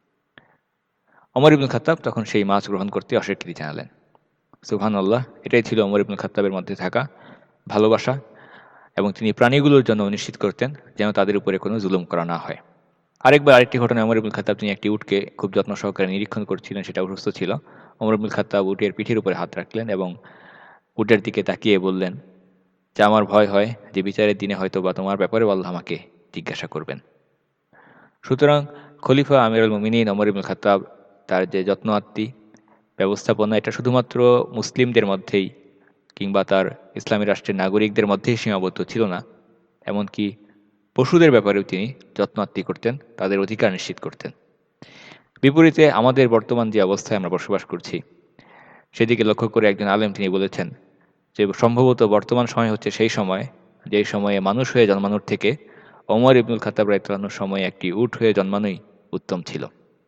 ওমর ইবনুল খাত্তাব তখন সেই মাছ গ্রহণ করতে অস্বীকৃতি জানালেন। সুবহানাল্লাহ, এটাই ছিল ওমর ইবনুল খাত্তাবের মধ্যে থাকা ভালোবাসা এবং তিনি প্রাণীগুলোর জন্য নিশ্চিত করতেন যেন তাদের উপরে কোনো জুলুম করা না হয়। আরেকবার আরেকটি ঘটনায় ওমর ইবনুল খাত্তাব তিনি একটি উটকে খুব যত্ন সহকারে নিরীক্ষণ করছিলেন, সেটা অসুস্থ ছিল। ওমর ইবনুল খাত্তাব উটের পিঠের উপরে হাত রাখলেন এবং উটের দিকে তাকিয়ে বললেন যে আমার ভয় হয় যে বিচারের দিনে হয়তো বা তোমার ব্যাপারে আল্লাহ আমাকে জিজ্ঞাসা করবেন। সুতরাং খলিফা আমিরুল মুমিনিন ওমর ইবনুল খাত্তাব তার যে যত্ন আত্মি ব্যবস্থাপনা, এটা শুধুমাত্র মুসলিমদের মধ্যেই কিংবা তার ইসলামী রাষ্ট্রের নাগরিকদের মধ্যেই সীমাবদ্ধ ছিল না, এমনকি পশুদের ব্যাপারেও তিনি যত্নাত্তি করতেন, তাদের অধিকার নিশ্চিত করতেন। বিপরীতে আমাদের বর্তমান যে অবস্থায় আমরা বসবাস করছি সেদিকে লক্ষ্য করে একজন আলেম তিনি বলেছেন যে সম্ভবত বর্তমান সময় হচ্ছে সেই সময় যেই সময়ে মানুষ হয়ে জন্মানোর থেকে ওমর ইবনুল খাত্তাব রাদিয়াল্লাহু আনহুর সময়ে একটি উট হয়ে জন্মানোই উত্তম ছিল।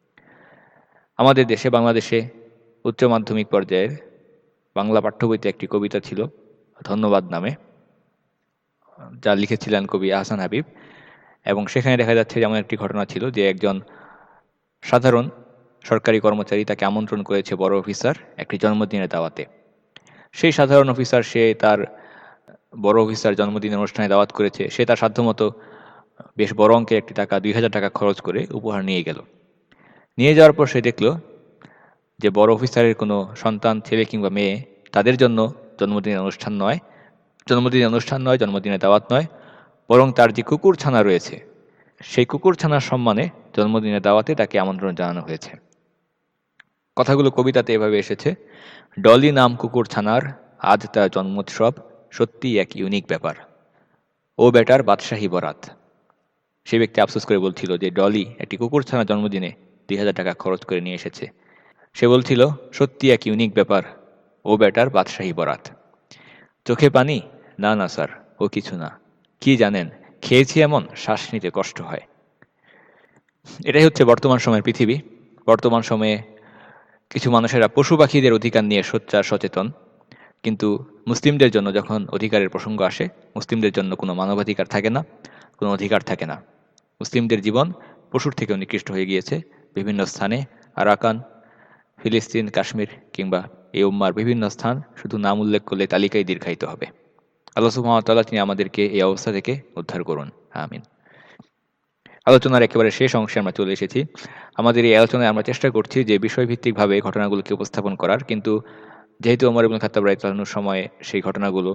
আমাদের দেশে বাংলাদেশে উচ্চ মাধ্যমিক পর্যায়ের বাংলা পাঠ্য বইতে একটি কবিতা ছিল ধন্যবাদ নামে, যা লিখেছিলেন কবি আহসান হাবিব, এবং সেখানে দেখা যাচ্ছে যেমন একটি ঘটনা ছিল যে একজন সাধারণ সরকারি কর্মচারী তাকে আমন্ত্রণ করেছে বড় অফিসার একটি জন্মদিনের দাওয়াতে। সেই সাধারণ অফিসার সে তার বড় অফিসার জন্মদিনের অনুষ্ঠানে দাওয়াত করেছে, সে তার সাধ্যমতো বেশ বড় অঙ্কের একটি টাকা দুই হাজার টাকা খরচ করে উপহার নিয়ে গেল। নিয়ে যাওয়ার পর সে দেখল যে বড় অফিসারের কোনো সন্তান ছেলে কিংবা মেয়ে তাদের জন্য জন্মদিনের অনুষ্ঠান নয় জন্মদিনের অনুষ্ঠান নয় জন্মদিনের দাওয়াত নয়, বরং তার যে কুকুর ছানা রয়েছে সেই কুকুর ছানার সম্মানে জন্মদিনের দাওয়াতে তাকে আমন্ত্রণ জানানো হয়েছে। কথাগুলো কবিতাতে এভাবে এসেছে, ডলি নাম কুকুর ছানার, আজ তার জন্মোৎসব, সত্যি এক ইউনিক ব্যাপার, ও বেটার বাদশাহী বরাত। সে ব্যক্তি আফসোস করে বলছিল যে ডলি একটি কুকুর ছানার জন্মদিনে দুই হাজার টাকা খরচ করে নিয়ে এসেছে। সে বলছিল সত্যি এক ইউনিক ব্যাপার, ও বেটার বাদশাহী বরাত। চোখে পানি? না না স্যার, ও কিছু না। কি জানেন, খেয়েছি এমন শ্বাস নিতে কষ্ট হয়। এটাই হচ্ছে বর্তমান সময়ের পৃথিবী। বর্তমান সময়ে কিছু মানুষেরা পশু পাখিদের অধিকার নিয়ে সোচ্চার সচেতন, কিন্তু মুসলিমদের জন্য যখন অধিকারের প্রসঙ্গ আসে মুসলিমদের জন্য কোনো মানবাধিকার থাকে না, কোনো অধিকার থাকে না। মুসলিমদের জীবন পশুর থেকেও নিকৃষ্ট হয়ে গিয়েছে বিভিন্ন স্থানে। আরাকান, ফিলিস্তিন, কাশ্মীর কিংবা এই উম্মার বিভিন্ন স্থান শুধু নাম উল্লেখ করলে তালিকায় দীর্ঘায়িত হবে। আল্লাহ সুবহানাহু ওয়া তাআলা তিনি আমাদেরকে এই অবস্থা থেকে উদ্ধার করুন, আমিন। আলোচনার একেবারে শেষ অংশে আমরা চলে এসেছি। আমাদের এই আলোচনায় আমরা চেষ্টা করছি যে বিষয়ভিত্তিকভাবে ঘটনাগুলোকে উপস্থাপন করার, কিন্তু যেহেতু ওমর ইবনুল খাত্তাব রাদিয়াল্লাহু আনহুর সময়ে সেই ঘটনাগুলো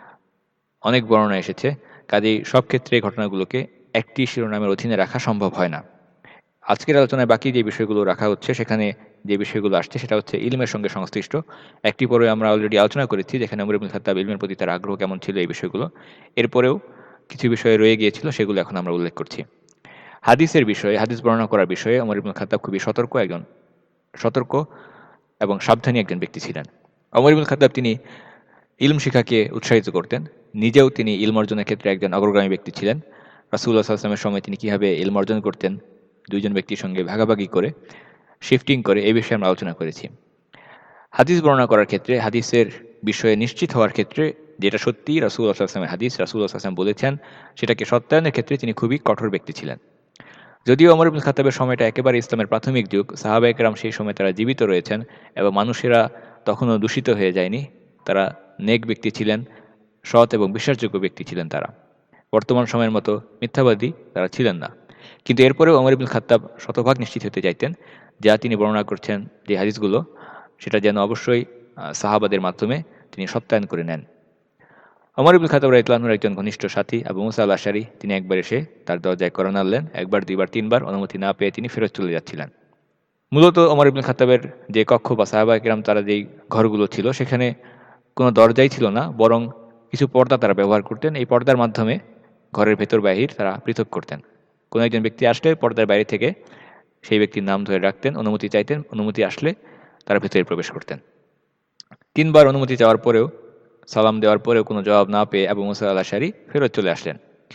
অনেক বর্ণনা এসেছে, কাজেই সব ক্ষেত্রে এই ঘটনাগুলোকে একটি শিরোনামের অধীনে রাখা সম্ভব হয় না। আজকের আলোচনায় বাকি যে বিষয়গুলো রাখা হচ্ছে সেখানে যে বিষয়গুলো আসছে সেটা হচ্ছে ইলমের সঙ্গে সংশ্লিষ্ট। একটি পরে আমরা অলরেডি আলোচনা করেছি যেখানে ওমর ইবনুল খাত্তাব ইলমের প্রতি তার আগ্রহ কেমন ছিল এই বিষয়গুলো। এরপরেও কিছু বিষয় রয়ে গিয়েছিল, সেগুলো এখন আমরা উল্লেখ করছি। হাদিসের বিষয়ে, হাদিস বর্ণনা করার বিষয়ে ওমর ইবনুল খাত্তাব খুবই সতর্ক একজন সতর্ক এবং সাবধানী একজন ব্যক্তি ছিলেন। ওমর ইবনুল খাত্তাব তিনি ইলম শিক্ষাকে উৎসাহিত করতেন, নিজেও তিনি ইলম অর্জনের ক্ষেত্রে একজন অগ্রগামী ব্যক্তি ছিলেন। রাসূলুল্লাহ সাল্লাল্লাহু আলাইহি ওয়াসাল্লামের সময় তিনি কীভাবে ইলম অর্জন করতেন দুইজন ব্যক্তির সঙ্গে ভাগাভাগি করে, শিফটিং করে, এই বিষয়ে আমরা আলোচনা করেছি। হাদিস বর্ণনা করার ক্ষেত্রে, হাদিসের বিষয়ে নিশ্চিত হওয়ার ক্ষেত্রে যেটা সত্যি রাসূলুল্লাহ সাল্লাল্লাহু আলাইহি ওয়াসাল্লামের হাদিস, রাসূলুল্লাহ সাল্লাল্লাহু আলাইহি ওয়াসাল্লাম বলেছেন, সেটাকে সত্যায়নের ক্ষেত্রে তিনি খুবই কঠোর ব্যক্তি ছিলেন। যদিও ওমর ইবনুল খাত্তাবের সময়টা একেবারে ইসলামের প্রাথমিক যুগ, সাহাবায়ে কেরাম সেই সময় তারা জীবিত রয়েছেন এবং মানুষেরা তখনও দূষিত হয়ে যায়নি, তারা নেক ব্যক্তি ছিলেন, সৎ এবং বিশ্বাসযোগ্য ব্যক্তি ছিলেন তারা। বর্তমান সময়ের মতো মিথ্যাবাদী তারা ছিলেন না। কিন্তু এরপরেও ওমর ইবনুল খাত্তাব শতভাগ নিশ্চিত হতে চাইতেন যা তিনি বর্ণনা করছেন যে হাদিসগুলো, সেটা যেন অবশ্যই সাহাবাদের মাধ্যমে তিনি সত্যায়ন করে নেন। ওমর ইবনুল খাত্তাব রাদিয়াল্লাহু আনহুর একজন ঘনিষ্ঠ সাথী আবু মুসা আল আশআরী তিনি একবার এসে তার দরজায় কড়া নাড়লেন। একবার, দুইবার, তিনবার অনুমতি না পেয়ে তিনি ফেরত চলে যাচ্ছিলেন। মূলত ওমর ইবনুল খাত্তাবের যে কক্ষ বা সাহাবায়ে কেরাম তারা যেই ঘরগুলো ছিল সেখানে কোনো দরজাই ছিল না, বরং কিছু পর্দা তারা ব্যবহার করতেন। এই পর্দার মাধ্যমে ঘরের ভেতর বাহির তারা পৃথক করতেন। কোনো একজন ব্যক্তি আসলে পর্দার বাইরে থেকে সেই ব্যক্তির নাম ধরে রাখতেন, অনুমতি চাইতেন, অনুমতি আসলে তারা ভেতরে প্রবেশ করতেন। তিনবার অনুমতি চাওয়ার পরেও, সালাম দেওয়ার পরেও কোনো জবাব না পেয়ে আবু মুসা আল আশআরী ফেরত চলে আসলেন।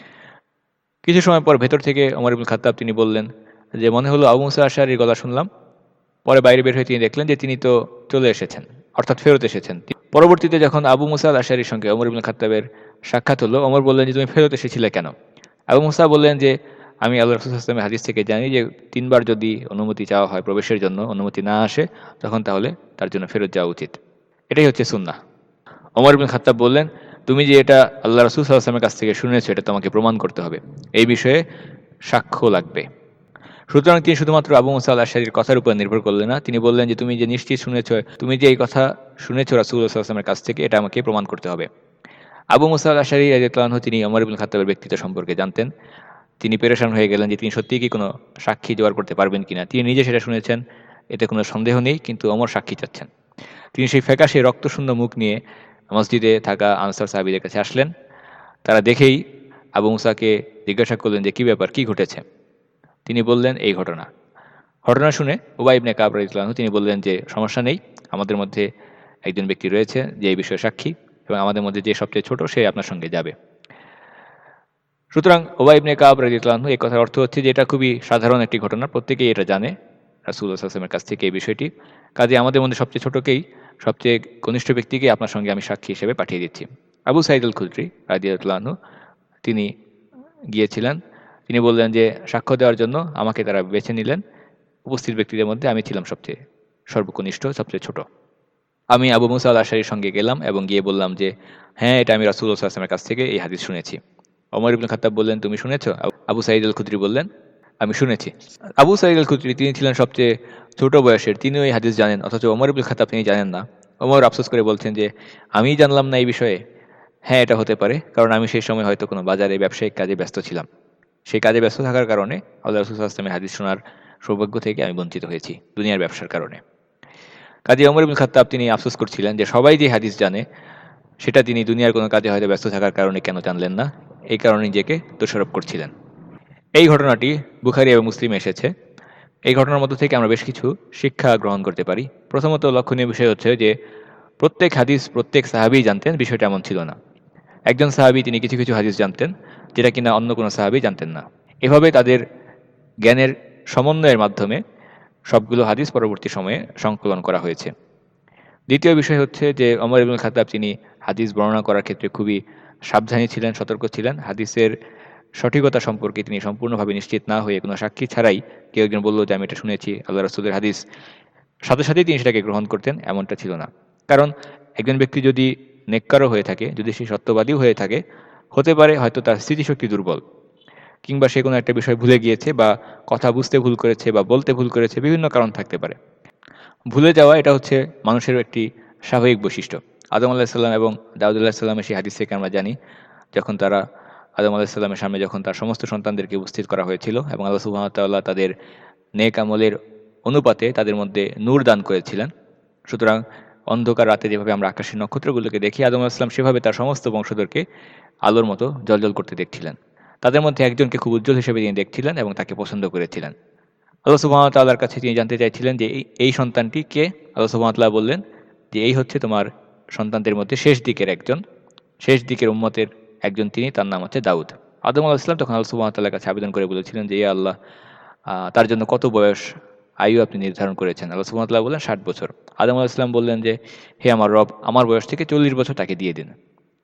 কিছু সময় পর ভেতর থেকে ওমর ইবনুল খাত্তাব তিনি বললেন যে মনে হলো আবু মুসা আল আশআরীর গলা শুনলাম। পরে বাইরে বের হয়ে তিনি দেখলেন যে তিনি তো চলে এসেছেন, অর্থাৎ ফেরত এসেছেন। পরবর্তীতে যখন আবু মুসা আল আশআরীর সঙ্গে ওমর ইবনুল খাত্তাবের সাক্ষাৎ হলো, ওমর বললেন যে তুমি ফেরত এসেছিলে কেন? আবু মুসা বললেন যে আমি আল্লাহ রাসূল সাল্লাল্লাহু আলাইহি ওয়াসাল্লামের হাদিস থেকে জানি যে তিনবার যদি অনুমতি চাওয়া হয় প্রবেশের জন্য, অনুমতি না আসে তখন তাহলে তার জন্য ফেরত যাওয়া উচিত। এটাই হচ্ছে সুন্নাহ। ওমর ইবনুল খাত্তাব বললেন, তুমি যে এটা আল্লাহ রাসূল সাল্লাল্লাহু আলাইহি ওয়াসাল্লামের কাছ থেকে শুনেছো এটা তোমাকে প্রমাণ করতে হবে, এই বিষয়ে সাক্ষ্য লাগবে। সুতরাং তিনি শুধুমাত্র আবু মুসা আল আশআরীর কথার উপর নির্ভর করলেন না, তিনি বললেন যে তুমি যে নিশ্চিত শুনেছ, তুমি যে এই কথা শুনেছো রাসূলুল্লাহ সাল্লাল্লাহু আলাইহি ওয়াসাল্লামের কাছ থেকে, এটা আমাকে প্রমাণ করতে হবে। আবু মুসা আল আশআরী রাদিয়াল্লাহু আনহু তিনি ওমর ইবনুল খাত্তাবের ব্যক্তিত্ব সম্পর্কে জানতেন। তিনি পেরেশান হয়ে গেলেন যে তিনি সত্যিই কি কোনো সাক্ষী জোগাড় করতে পারবেন কিনা। তিনি নিজে সেটা শুনেছেন, এতে কোনো সন্দেহ নেই, কিন্তু ওমর সাক্ষী চাচ্ছেন। তিনি সেই ফ্যাকাশে রক্তশূন্য মুখ নিয়ে মসজিদে থাকা আনসার সাহাবীদের কাছে আসলেন। তারা দেখেই আবু মুসাকে জিজ্ঞাসা করলেন যে কী ব্যাপার, কী ঘটেছে? তিনি বললেন এই ঘটনা। ঘটনা শুনে উবাই ইবনে কাব রাদিয়াল্লাহু আনহু তিনি বললেন যে সমস্যা নেই, আমাদের মধ্যে একজন ব্যক্তি রয়েছে যে এই বিষয়ে সাক্ষী, এবং আমাদের মধ্যে যে সবচেয়ে ছোট সে আপনার সঙ্গে যাবে। সুতরাং উবাই ইবনে কাব রাদিয়াল্লাহু আনহু এই কথার অর্থ হচ্ছে যে এটা খুবই সাধারণ একটি ঘটনা, প্রত্যেকেই এটা জানে রাসূলুল্লাহ সাল্লাল্লাহু আলাইহি ওয়াসাল্লামের কাছ থেকে এই বিষয়টি। কাজেই আমাদের মধ্যে সবচেয়ে ছোটকেই, সবচেয়ে কনিষ্ঠ ব্যক্তিকে আপনার সঙ্গে আমি সাক্ষী হিসেবে পাঠিয়ে দিচ্ছি। আবু সাঈদ আল খুদরি রাদিয়াল্লাহু আনহু তিনি গিয়েছিলেন। তিনি বললেন যে সাক্ষ্য দেওয়ার জন্য আমাকে তারা বেছে নিলেন। উপস্থিত ব্যক্তিদের মধ্যে আমি ছিলাম সবচেয়ে সর্বকনিষ্ঠ, সবচেয়ে ছোট। আমি আবু মুসা আল আশআরীর সঙ্গে গেলাম এবং গিয়ে বললাম যে হ্যাঁ, এটা আমি রাসূলুল্লাহ সাল্লাল্লাহু আলাইহি ওয়াসাল্লামের কাছ থেকে এই হাদিস শুনেছি। ওমর ইবনে খাত্তাব বললেন, তুমি শুনেছ? আবু সাঈদ আল খুদরি বললেন, আমি শুনেছি। আবু সাঈদ আল খুদরি তিনি ছিলেন সবচেয়ে ছোট বয়সের, তিনিও এই হাদিস জানেন, অথচ ওমর ইবনে খাত্তাব তিনি জানেন না। ওমর আফসোস করে বলছেন যে আমি জানলাম না এই বিষয়ে। হ্যাঁ, এটা হতে পারে, কারণ আমি সেই সময় হয়তো কোনো বাজারে ব্যবসায়িক কাজে ব্যস্ত ছিলাম। সেই কাজে ব্যস্ত থাকার কারণে আল্লাহ রাসূল সাল্লাল্লাহু আলাইহি ওয়াসাল্লামের হাদিস শোনার সৌভাগ্য থেকে আমি বঞ্চিত হয়েছি দুনিয়ার ব্যবসার কারণে। কাজী ওমর ইবনে খাত্তাব তিনি আফসোস করছিলেন যে সবাই যে হাদিস জানে সেটা তিনি দুনিয়ার কোনো কাজে হয়তো ব্যস্ত থাকার কারণে কেন জানলেন না, এই কারণে নিজেকে দোষারোপ করছিলেন। এই ঘটনাটি বুখারী এবং মুসলিমে এসেছে। এই ঘটনার মধ্য থেকে আমরা বেশ কিছু শিক্ষা গ্রহণ করতে পারি। প্রথমত লক্ষণীয় বিষয় হচ্ছে যে প্রত্যেক হাদিস প্রত্যেক সাহাবী জানতেন, বিষয়টা এমন ছিল না। একজন সাহাবী তিনি কিছু কিছু হাদিস জানতেন যেটা কিনা অন্য কোনো সাহাবী জানতেন না। এভাবে তাদের জ্ঞানের সমন্বয়ের মাধ্যমে সবগুলো হাদিস পরবর্তী সময়ে সংকলন করা হয়েছে। দ্বিতীয় বিষয় হচ্ছে যে ওমর ইবনুল খাত্তাব তিনি হাদিস বর্ণনা করার ক্ষেত্রে খুবই সাবধানী ছিলেন, সতর্ক ছিলেন। হাদিসের সঠিকতা সম্পর্কে তিনি সম্পূর্ণভাবে নিশ্চিত না হয়ে কোনো সাক্ষী ছাড়াই কেউ একজন বলল যে আমি এটা শুনেছি আল্লাহ রাসূলের হাদিস, সাথে সাথেই তিনি সেটাকে গ্রহণ করতেন, এমনটা ছিল না। কারণ একজন ব্যক্তি যদি নেককারও হয়ে থাকে, যদি সে সত্যবাদীও হয়ে থাকে, হতে পারে হয়তো তার স্মৃতিশক্তি দুর্বল, কিংবা সে কোনো একটা বিষয় ভুলে গিয়েছে, বা কথা বুঝতে ভুল করেছে, বা বলতে ভুল করেছে, বিভিন্ন কারণ থাকতে পারে। ভুলে যাওয়া এটা হচ্ছে মানুষের একটি স্বাভাবিক বৈশিষ্ট্য। আদম আলাইহিস সালাম এবং দাউদ আলাইহিস সালামের সেই হাদিস থেকে আমরা জানি, যখন তারা আদম আলাইহিস সালামের সামনে যখন তার সমস্ত সন্তানদেরকে উপস্থিত করা হয়েছিল এবং আল্লাহ সুবহানাহু ওয়া তাআলা তাদের নেক আমলের অনুপাতে তাদের মধ্যে নূর দান করেছিলেন। সুতরাং অন্ধকার রাতে যেভাবে আমরা আকাশের নক্ষত্রগুলোকে দেখি, আদম আলাইহিস সালাম সেভাবে তার সমস্ত বংশধরকে আলোর মতো জ্বলজ্বল করতে দেখছিলেন। তাদের মধ্যে একজনকে খুব উজ্জ্বল হিসেবে তিনি দেখছিলেন এবং তাকে পছন্দ করেছিলেন। আল্লাহ সুবহানাহু ওয়া তাআলার কাছে তিনি জানতে চাইছিলেন যে এই এই সন্তানটি কে? আল্লাহ সুবহানাহু ওয়া তাআলা বললেন যে এই হচ্ছে তোমার সন্তানদের মধ্যে শেষ দিকের একজন, শেষ দিকের উম্মতের একজন, তিনি, তার নাম হচ্ছে দাউদ। আদম আলাইহিস সালাম তখন আল্লাহ সুবহানাহু ওয়া তাআলার কাছে আবেদন করে বলেছিলেন যে ইয়া আল্লাহ, আহ, তার জন্য কত বয়স আয়ু আপনি নির্ধারণ করেছেন? আল্লাহ সুবহানাহু ওয়া তাআলা বললেন ষাট বছর। আদম আলাইহিস সালাম বললেন যে হে আমার রব, আমার বয়স থেকে চল্লিশ বছর তাকে দিয়ে দিন।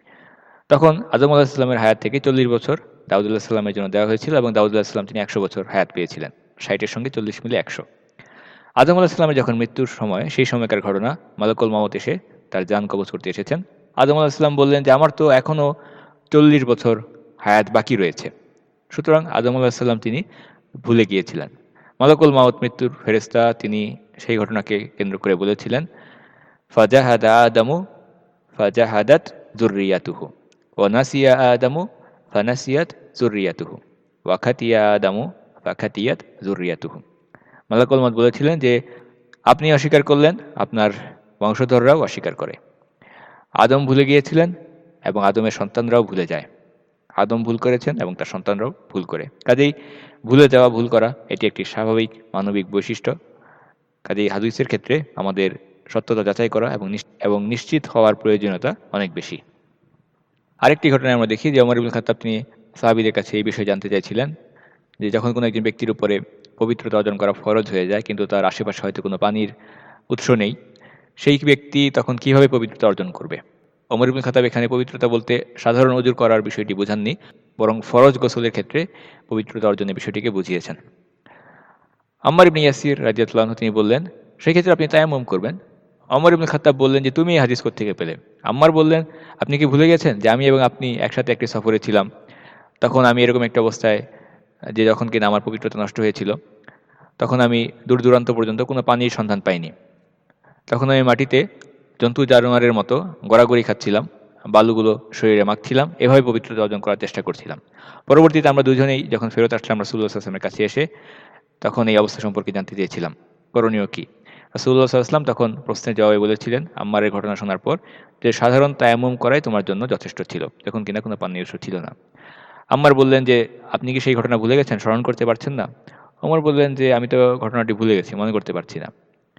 তখন আদম আলাইহিস সালামের হায়াত থেকে চল্লিশ বছর দাউদ আলাইহিস সালামের জন্য দেওয়া হয়েছিল এবং দাউদ আলাইহিস সালাম তিনি একশো বছর হায়াত পেয়েছিলেন। ষাটের সঙ্গে চল্লিশ মিলে একশো। আদম আলাইহিস সালামের যখন মৃত্যুর সময়, সেই সময়কার ঘটনা, মালাকুল মাউত এসে তার জান কবজ করতে এসেছেন। আদম আলাইহিস সালাম বললেন যে আমার তো এখনও চল্লিশ বছর হায়াত বাকি রয়েছে। সুতরাং আদম আলাইহিস সালাম তিনি ভুলে গিয়েছিলেন। মালাকুল মাউত মৃত্যুর ফেরেশতা তিনি সেই ঘটনাকে কেন্দ্র করে বলেছিলেন ফাজাহাদা আদামু ফাজাহাদাত যুররিয়াতুহু ওয়া নাসিয়া আদামু ফানাসিয়াত যুররিয়াতুহু ওয়া খাতিয়া আদামু ফাখাতিয়াত যুররিয়াতুহু। মালাকুল মাউত বলেছিলেন যে আপনি অস্বীকার করলেন, আপনার বংশধররাও অস্বীকার করে। আদম ভুলে গিয়েছিলেন এবং আদমের সন্তানরাও ভুলে যায়। আদম ভুল করেছেন এবং তার সন্তানরাও ভুল করে। কাজেই ভুলে যাওয়া, ভুল করা এটি একটি স্বাভাবিক মানবিক বৈশিষ্ট্য। কাজেই হাদিসের ক্ষেত্রে আমাদের সত্যতা যাচাই করা এবং এবং নিশ্চিত হওয়ার প্রয়োজনীয়তা অনেক বেশি। আরেকটি ঘটনায় আমরা দেখি যে ওমর ইবনুল খাত্তাব তিনি সাহাবীদের কাছে এই বিষয়ে জানতে চাইছিলেন যে যখন কোনো একজন ব্যক্তির উপরে পবিত্রতা অর্জন করা ফরজ হয়ে যায় কিন্তু তার আশেপাশে হয়তো কোনো পানির উৎস নেই, সেই ব্যক্তি তখন কিভাবে পবিত্রতা অর্জন করবে। ওমর ইবনুল খাত্তাব এখানে পবিত্রতা বলতে সাধারণ ওযু করার বিষয়টি বোঝাননি, বরং ফরজ গোসলের ক্ষেত্রে পবিত্রতা অর্জনের বিষয়টিকে বুঝিয়েছেন। আম্মার ইবনে ইয়াসির রাদিয়াল্লাহু আনহু তিনি বললেন সেই ক্ষেত্রে আপনি তায়াম্মুম করবেন। ওমর ইবনুল খাত্তাব বললেন যে তুমি এই হাদিস কোত্থেকে পেলে? আম্মার বললেন আপনি কি ভুলে গেছেন যে আমি এবং আপনি একসাথে একটি সফরে ছিলাম, তখন আমি এরকম একটা অবস্থায় যে যখন কিনা আমার পবিত্রতা নষ্ট হয়েছিল, তখন আমি দূর দূরান্ত পর্যন্ত কোনো পানির সন্ধান পাইনি। তখন আমি মাটিতে জন্তু জানোয়ারের মতো গড়াগড়ি খাচ্ছিলাম, বালুগুলো শরীরে মাখছিলাম, এভাবে পবিত্রতা অর্জন করার চেষ্টা করছিলাম। পরবর্তীতে আমরা দুজনেই যখন ফেরত আসলাম রাসূলুল্লাহ সাল্লাল্লাহু আলাইহি ওয়াসাল্লামের কাছে এসে তখন এই অবস্থা সম্পর্কে জানতে চেয়েছিলাম করণীয় কি। রাসূলুল্লাহ সাল্লাল্লাহু আলাইহি ওয়াসাল্লাম তখন প্রশ্নের জবাবে বলেছিলেন আম্মারের ঘটনা শোনার পর যে সাধারণ তায়াম্মুম করাই তোমার জন্য যথেষ্ট ছিল, যখন কিনা কোনো পানীয় উৎস ছিল না। আম্মার বললেন যে, আপনি কি সেই ঘটনা ভুলে গেছেন, স্মরণ করতে পারছেন না? ওমর বললেন যে, আমি তো ঘটনাটি ভুলে গেছি, মনে করতে পারছি না।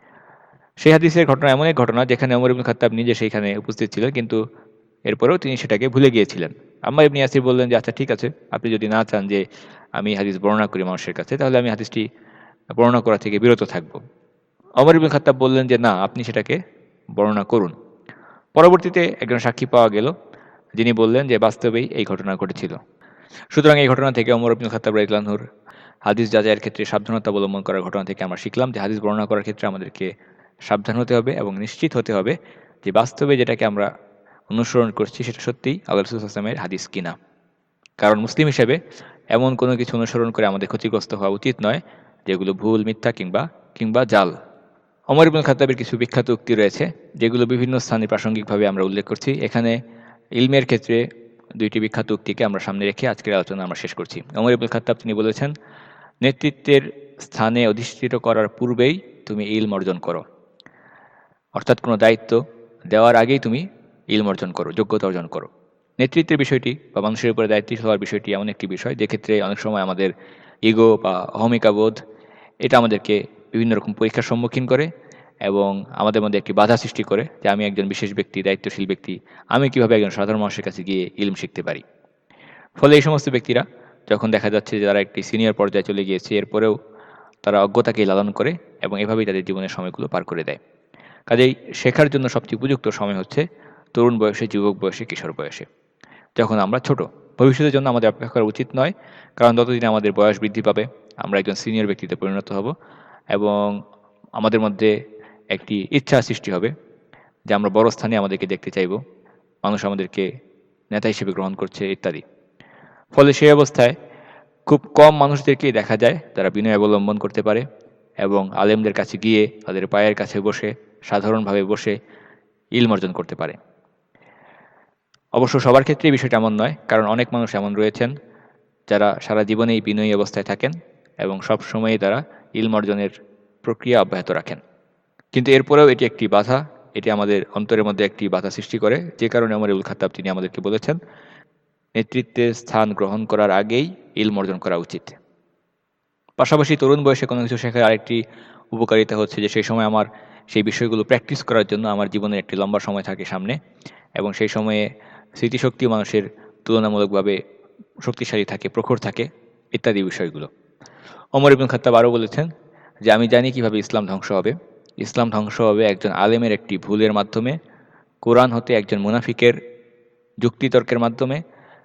সেই হাদিসের ঘটনা এমন এক ঘটনা যেখানে ওমর ইবনে খাত্তাব নিজে সেইখানে উপস্থিত ছিলেন, কিন্তু এরপরেও তিনি সেটাকে ভুলে গিয়েছিলেন। আম্মার ইবনে ইয়াসির বললেন যে, আচ্ছা ঠিক আছে, আপনি যদি না চান যে আমি হাদিস বর্ণনা করি মানুষের কাছে, তাহলে আমি হাদিসটি বর্ণনা করা থেকে বিরত থাকব। ওমর ইবনে খাত্তাব বললেন যে, না, আপনি সেটাকে বর্ণনা করুন। পরবর্তীতে একজন সাক্ষী পাওয়া গেল, যিনি বললেন যে বাস্তবেই এই ঘটনা ঘটেছিল। সুতরাং এই ঘটনা থেকে ওমর ইবনে খাত্তাব রাদিয়াল্লাহু আনহুর হাদিস যাচাইয়ের ক্ষেত্রে সাবধানতা অবলম্বন করার ঘটনা থেকে আমরা শিখলাম যে হাদিস বর্ণনা করার ক্ষেত্রে আমাদেরকে সাবধান হতে হবে এবং নিশ্চিত হতে হবে যে বাস্তবে যেটাকে আমরা অনুসরণ করছি সেটা সত্যিই আল্লাহ রাসূল সাল্লাল্লাহু আলাইহি ওয়াসাল্লামের হাদিস কিনা। কারণ মুসলিম হিসেবে এমন কোনো কিছু অনুসরণ করে আমাদের ক্ষতিগ্রস্ত হওয়া উচিত নয় যেগুলো ভুল, মিথ্যা কিংবা কিংবা জাল। ওমর ইবনে খাত্তাবের কিছু বিখ্যাত উক্তি রয়েছে যেগুলো বিভিন্ন স্থানে প্রাসঙ্গিকভাবে আমরা উল্লেখ করছি। এখানে ইলমের ক্ষেত্রে দুইটি বিখ্যাত উক্তিকে আমরা সামনে রেখে আজকের আলোচনা আমরা শেষ করছি। ওমর ইবনে খাত্তাব তিনি বলেছেন, নেতৃত্বের স্থানে অধিষ্ঠিত করার পূর্বেই তুমি ইলম অর্জন করো। অর্থাৎ কোনো দায়িত্ব দেওয়ার আগেই তুমি ইলম অর্জন করো, যোগ্যতা অর্জন করো। নেতৃত্বের বিষয়টি বা মানুষের উপরে দায়িত্বশীল হওয়ার বিষয়টি এমন একটি বিষয় যে ক্ষেত্রে অনেক সময় আমাদের ইগো বা অহমিকাবোধ এটা আমাদেরকে বিভিন্ন রকম পরীক্ষার সম্মুখীন করে এবং আমাদের মধ্যে একটি বাধা সৃষ্টি করে যে আমি একজন বিশেষ ব্যক্তি, দায়িত্বশীল ব্যক্তি, আমি কিভাবে একজন সাধারণ মানুষের কাছে গিয়ে ইলম শিখতে পারি। ফলে এই সমস্ত ব্যক্তিরা যখন দেখা যাচ্ছে যে তারা একটি সিনিয়র পর্যায়ে চলে গিয়েছে, এরপরেও তারা অজ্ঞতাকেই লালন করে এবং এভাবেই তাদের জীবনের সময়গুলো পার করে দেয়। কাজেই শেখার জন্য সবচেয়ে উপযুক্ত সময় হচ্ছে তরুণ বয়সে, যুবক বয়সে, কিশোর বয়সে, যখন আমরা ছোট। ভবিষ্যতের জন্য আমাদের অপেক্ষা করা উচিত নয়, কারণ ততদিনে আমাদের বয়স বৃদ্ধি পাবে, আমরা একজন সিনিয়র ব্যক্তিতে পরিণত হব এবং আমাদের মধ্যে একটি ইচ্ছা সৃষ্টি হবে যে আমরা বড় স্থানে আমাদেরকে দেখতে চাইব, মানুষ আমাদেরকে নেতা হিসেবে গ্রহণ করছে ইত্যাদি। ফলে সেই অবস্থায় খুব কম মানুষদেরকেই দেখা যায় যারা বিনয় অবলম্বন করতে পারে এবং আলেমদের কাছে গিয়ে তাদের পায়ের কাছে বসে সাধারণভাবে বসে ইলম অর্জন করতে পারে। অবশ্য সবার ক্ষেত্রে এই বিষয়টা এমন নয়, কারণ অনেক মানুষ এমন রয়েছেন যারা সারা জীবনেই বিনয়ী অবস্থায় থাকেন এবং সব সময়ই তারা ইলম অর্জনের প্রক্রিয়া অব্যাহত রাখেন। কিন্তু এরপরেও এটি একটি বাধা, এটি আমাদের অন্তরের মধ্যে একটি বাধা সৃষ্টি করে, যে কারণে ওমর ইবনে খাত্তাব তিনি আমাদেরকে বলেছেন নেতৃত্বের স্থান গ্রহণ করার আগেই ইলম অর্জন করা উচিত। পাশাপাশি তরুণ বয়সে কোনো কিছু শেখার আরেকটি উপকারিতা হচ্ছে যে সেই সময় আমার সেই বিষয়গুলো প্র্যাকটিস করার জন্য আমার জীবনের একটি লম্বা সময় থাকে সামনে এবং সেই সময়ে স্মৃতিশক্তি মানুষের তুলনামূলকভাবে শক্তিশালী থাকে, প্রখর থাকে ইত্যাদি বিষয়গুলো। ওমর ইবনে খাত্তাব আরও বলেছেন যে আমি জানি কিভাবে ইসলাম ধ্বংস হবে। ইসলাম ধ্বংস হবে একজন আলেমের একটি ভুলের মাধ্যমে, কোরআন হতে একজন মুনাফিকের যুক্তিতর্কের মাধ্যমে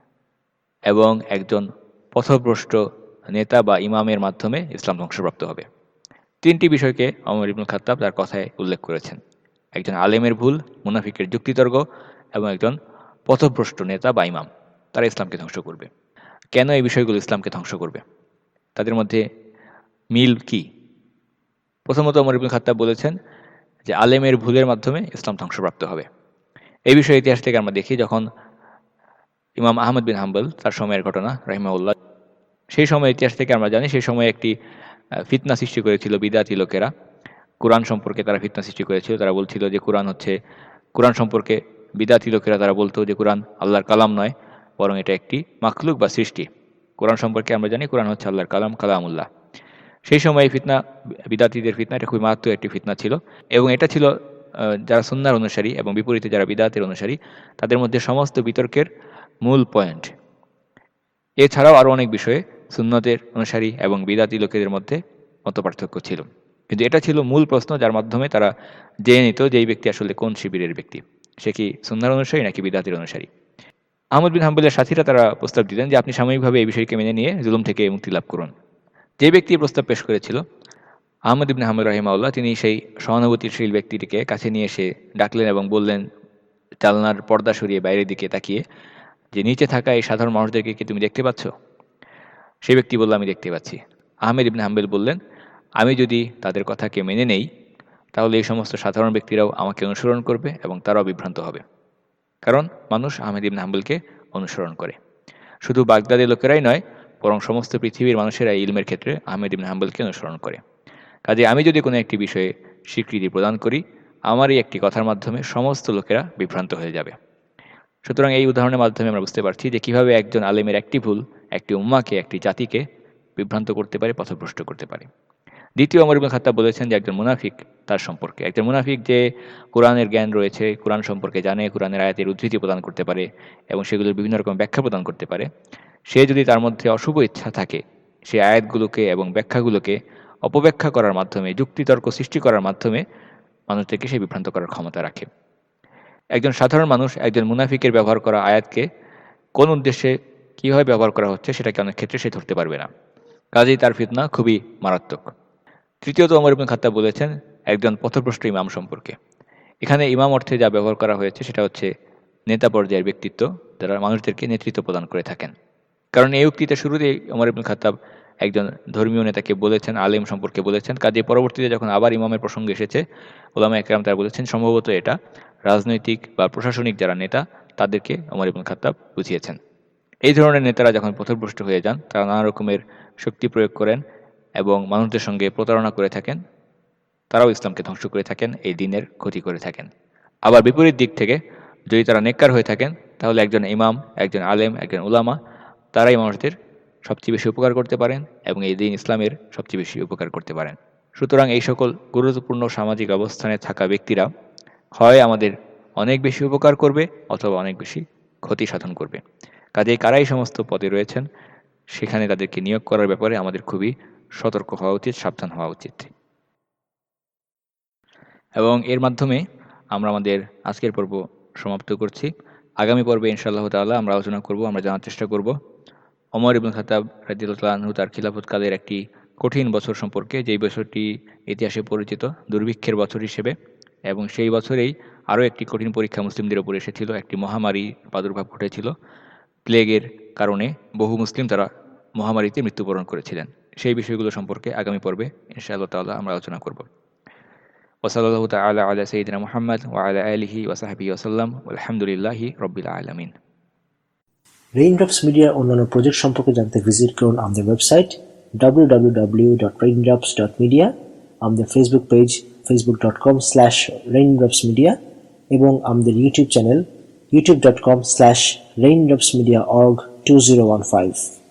এবং একজন পথভ্রষ্ট নেতা বা ইমামের মাধ্যমে ইসলাম ধ্বংসপ্রাপ্ত হবে। তিনটি বিষয়কে ওমর ইবনে খাত্তাব তার কথায় উল্লেখ করেছেন: একজন আলেমের ভুল, মুনাফিকের যুক্তিতর্ক এবং একজন পথভ্রষ্ট নেতা বা ইমাম, তারা ইসলামকে ধ্বংস করবে। কেন এই বিষয়গুলো ইসলামকে ধ্বংস করবে? তাদের মধ্যে মিল কি? প্রথমত ওমর ইবনে খাত্তাব বলেছেন যে আলেমের ভুলের মাধ্যমে ইসলাম ধ্বংসপ্রাপ্ত হবে। এই বিষয়ে ইতিহাস থেকে আমরা দেখি, যখন ইমাম আহমদ বিন হাম্বল, তার সময়ের ঘটনা রাহিমাহুল্লাহ, সেই সময় ইতিহাস থেকে আমরা জানি সেই সময় একটি ফিতনা সৃষ্টি করেছিল বিদআতি লোকেরা। কোরআন সম্পর্কে তারা ফিতনা সৃষ্টি করেছিল। তারা বলছিল যে কোরআন হচ্ছে, কোরআন সম্পর্কে বিদআতি লোকেরা তারা বলতো যে কোরআন আল্লাহর কালাম নয়, বরং এটা একটি মাখলুক বা সৃষ্টি। কোরআন সম্পর্কে আমরা জানি কোরআন হচ্ছে আল্লাহর কালাম, কালামুল্লাহ। সেই সময় এই ফিতনা, বিদআতিদের ফিতনা, এটা খুবই মারাত্মক একটি ফিতনা ছিল এবং এটা ছিল যারা সুন্নাহর অনুসারী এবং বিপরীতে যারা বিদআতের অনুসারী তাদের মধ্যে সমস্ত বিতর্কের মূল পয়েন্ট। এছাড়াও আরও অনেক বিষয়ে সুন্নতের অনুসারী এবং বিদআতি লোকেদের মধ্যে মতপার্থক্য ছিল, কিন্তু এটা ছিল মূল প্রশ্ন যার মাধ্যমে তারা জেনে নিত যে এই ব্যক্তি আসলে কোন শিবিরের ব্যক্তি, সে কি সুন্নাহর অনুসারী নাকি বিদআতের অনুসারী। আহমদ বিন হাম্বলের সাথীরা তারা প্রস্তাব দিলেন যে আপনি সাময়িকভাবে এই বিষয়কে মেনে নিয়ে জুলুম থেকে মুক্তি লাভ করুন। যে ব্যক্তি প্রস্তাব পেশ করেছিল আহমদ ইবনে হাম্বল রাহিমাহুল্লাহ, তিনি সেই সহানুভূতিশীল ব্যক্তিটিকে কাছে নিয়ে এসে ডাকলেন এবং বললেন জানলার পর্দা সরিয়ে বাইরের দিকে তাকিয়ে যে নিচে থাকা এই সাধারণ মানুষদেরকে কি তুমি দেখতে পাচ্ছ? সেই ব্যক্তি বলল আমি দেখতে পাচ্ছি। আহমেদ ইবনে হাম্বল বললেন আমি যদি তাদের কথাকে মেনে নেই তাহলে এই সমস্ত সাধারণ ব্যক্তিরাও আমাকে অনুসরণ করবে এবং তারাও বিভ্রান্ত হবে, কারণ মানুষ আহমেদ ইবনে হাম্বলকে অনুসরণ করে। শুধু বাগদাদের লোকেরাই নয়, বরং সমস্ত পৃথিবীর মানুষেরা ইলমের ক্ষেত্রে আহমেদ ইবনে হাম্বলকে অনুসরণ করে। কাজে আমি যদি কোনো একটি বিষয়ে স্বীকৃতি প্রদান করি, আমারই একটি কথার মাধ্যমে সমস্ত লোকেরা বিভ্রান্ত হয়ে যাবে। সুতরাং এই উদাহরণের মাধ্যমে আমরা বুঝতে পারছি যে কীভাবে একজন আলেমের একটি ভুল একটি উম্মাকে, একটি জাতিকে বিভ্রান্ত করতে পারে, পথভ্রষ্ট করতে পারে। দ্বিতীয়, ওমর ইবনে খাত্তাব বলেছেন যে একজন মুনাফিক তার সম্পর্কে, একজন মুনাফিক যে কোরআনের জ্ঞান রয়েছে, কোরআন সম্পর্কে জানে, কোরআনের আয়াতের উদ্ধৃতি প্রদান করতে পারে এবং সেগুলোর বিভিন্ন রকম ব্যাখ্যা প্রদান করতে পারে, সে যদি তার মধ্যে অশুভ ইচ্ছা থাকে, সে আয়াতগুলোকে এবং ব্যাখ্যাগুলোকে অপব্যাখ্যা করার মাধ্যমে, যুক্তিতর্ক সৃষ্টি করার মাধ্যমে মানুষদেরকে সে বিভ্রান্ত করার ক্ষমতা রাখে। একজন সাধারণ মানুষ একজন মুনাফিকের ব্যবহার করা আয়াতকে কোন উদ্দেশ্যে কীভাবে ব্যবহার করা হচ্ছে সেটাকে অনেক ক্ষেত্রে সে ধরতে পারবে না, কাজেই তার ফিতনা খুবই মারাত্মক। তৃতীয়ত, ওমর ইবনে খাত্তাব বলেছেন একজন পথভ্রষ্ট ইমাম সম্পর্কে। এখানে ইমাম অর্থে যা ব্যবহার করা হয়েছে সেটা হচ্ছে নেতা পর্যায়ের ব্যক্তিত্ব, যারা মানুষদেরকে নেতৃত্ব প্রদান করে থাকেন। কারণ এই উক্তিতে শুরুতেই ওমর ইবনে খাত্তাব একজন ধর্মীয় নেতাকে বলেছেন, আলেম সম্পর্কে বলেছেন, কাজে পরবর্তীতে যখন আবার ইমামের প্রসঙ্গ এসেছে, ওলামা একরাম তারা বলেছেন সম্ভবত এটা রাজনৈতিক বা প্রশাসনিক যারা নেতা তাদেরকে ওমর ইবনে খাত্তাব বুঝিয়েছেন। এই ধরনের নেতারা যখন পথভ্রষ্ট হয়ে যান, তারা নানা রকমের শক্তি প্রয়োগ করেন এবং মানুষদের সঙ্গে প্রতারণা করে থাকেন, তারাও ইসলামকে ধ্বংস করে থাকেন, এই দিনের ক্ষতি করে থাকেন। আবার বিপরীত দিক থেকে যদি তারা নেককার হয়ে থাকেন, তাহলে একজন ইমাম, একজন আলেম, একজন উলামা তারাই মানুষদের সবচেয়ে বেশি উপকার করতে পারেন এবং এই দিন ইসলামের সবচেয়ে বেশি উপকার করতে পারেন। সুতরাং এই সকল গুরুত্বপূর্ণ সামাজিক অবস্থানে থাকা ব্যক্তিরা হয় আমাদের অনেক বেশি উপকার করবে অথবা অনেক বেশি ক্ষতি সাধন করবে। কাজেই কারাই সমস্ত পদে রয়েছেন, সেখানে তাদেরকে নিয়োগ করার ব্যাপারে আমাদের খুবই সতর্ক হওয়া উচিত, সাবধান হওয়া উচিত। এবং এর মাধ্যমে আমরা আমাদের আজকের পর্ব সমাপ্ত করছি। আগামী পর্বে ইনশাআল্লাহ তাআলা আমরা আলোচনা করব, আমরা জানার চেষ্টা করব ওমর ইবনে খাত্তাব রাদিয়াল্লাহু আনহু তার খিলাফতকালের একটি কঠিন বছর সম্পর্কে, যেই বছরটি ইতিহাসে পরিচিত দুর্ভিক্ষের বছর হিসেবে, এবং সেই বছরেই আরও একটি কঠিন পরীক্ষা মুসলিমদের উপর এসেছিল, একটি মহামারী প্রাদুর্ভাব ঘটেছিল। প্লেগের কারণে বহু মুসলিম তারা মহামারীতে মৃত্যুবরণ করেছিলেন। সেই বিষয়গুলো সম্পর্কে আগামী পর্বে ইনশাআল্লাহ তাআলা আমরা আলোচনা করব। ওয়াসাল্লাল্লাহু তাআলা আলা সাইয়্যিদিনা মুহাম্মদ ওয়া আলা আলিহি ওয়া সাহবিহি ওয়াসাল্লাম আলহামদুলিল্লাহি রাব্বিল আলামিন। রেইনড্রপস মিডিয়ার অন্যান্য প্রজেক্ট সম্পর্কে জানতে ভিজিট করুন আমাদের website W W W dot Raindrops dot media, আমাদের Facebook page Facebook dot com slash Raindrops media এবং আমাদের YouTube channel YouTube dot com slash Raindrops media org two zero one five.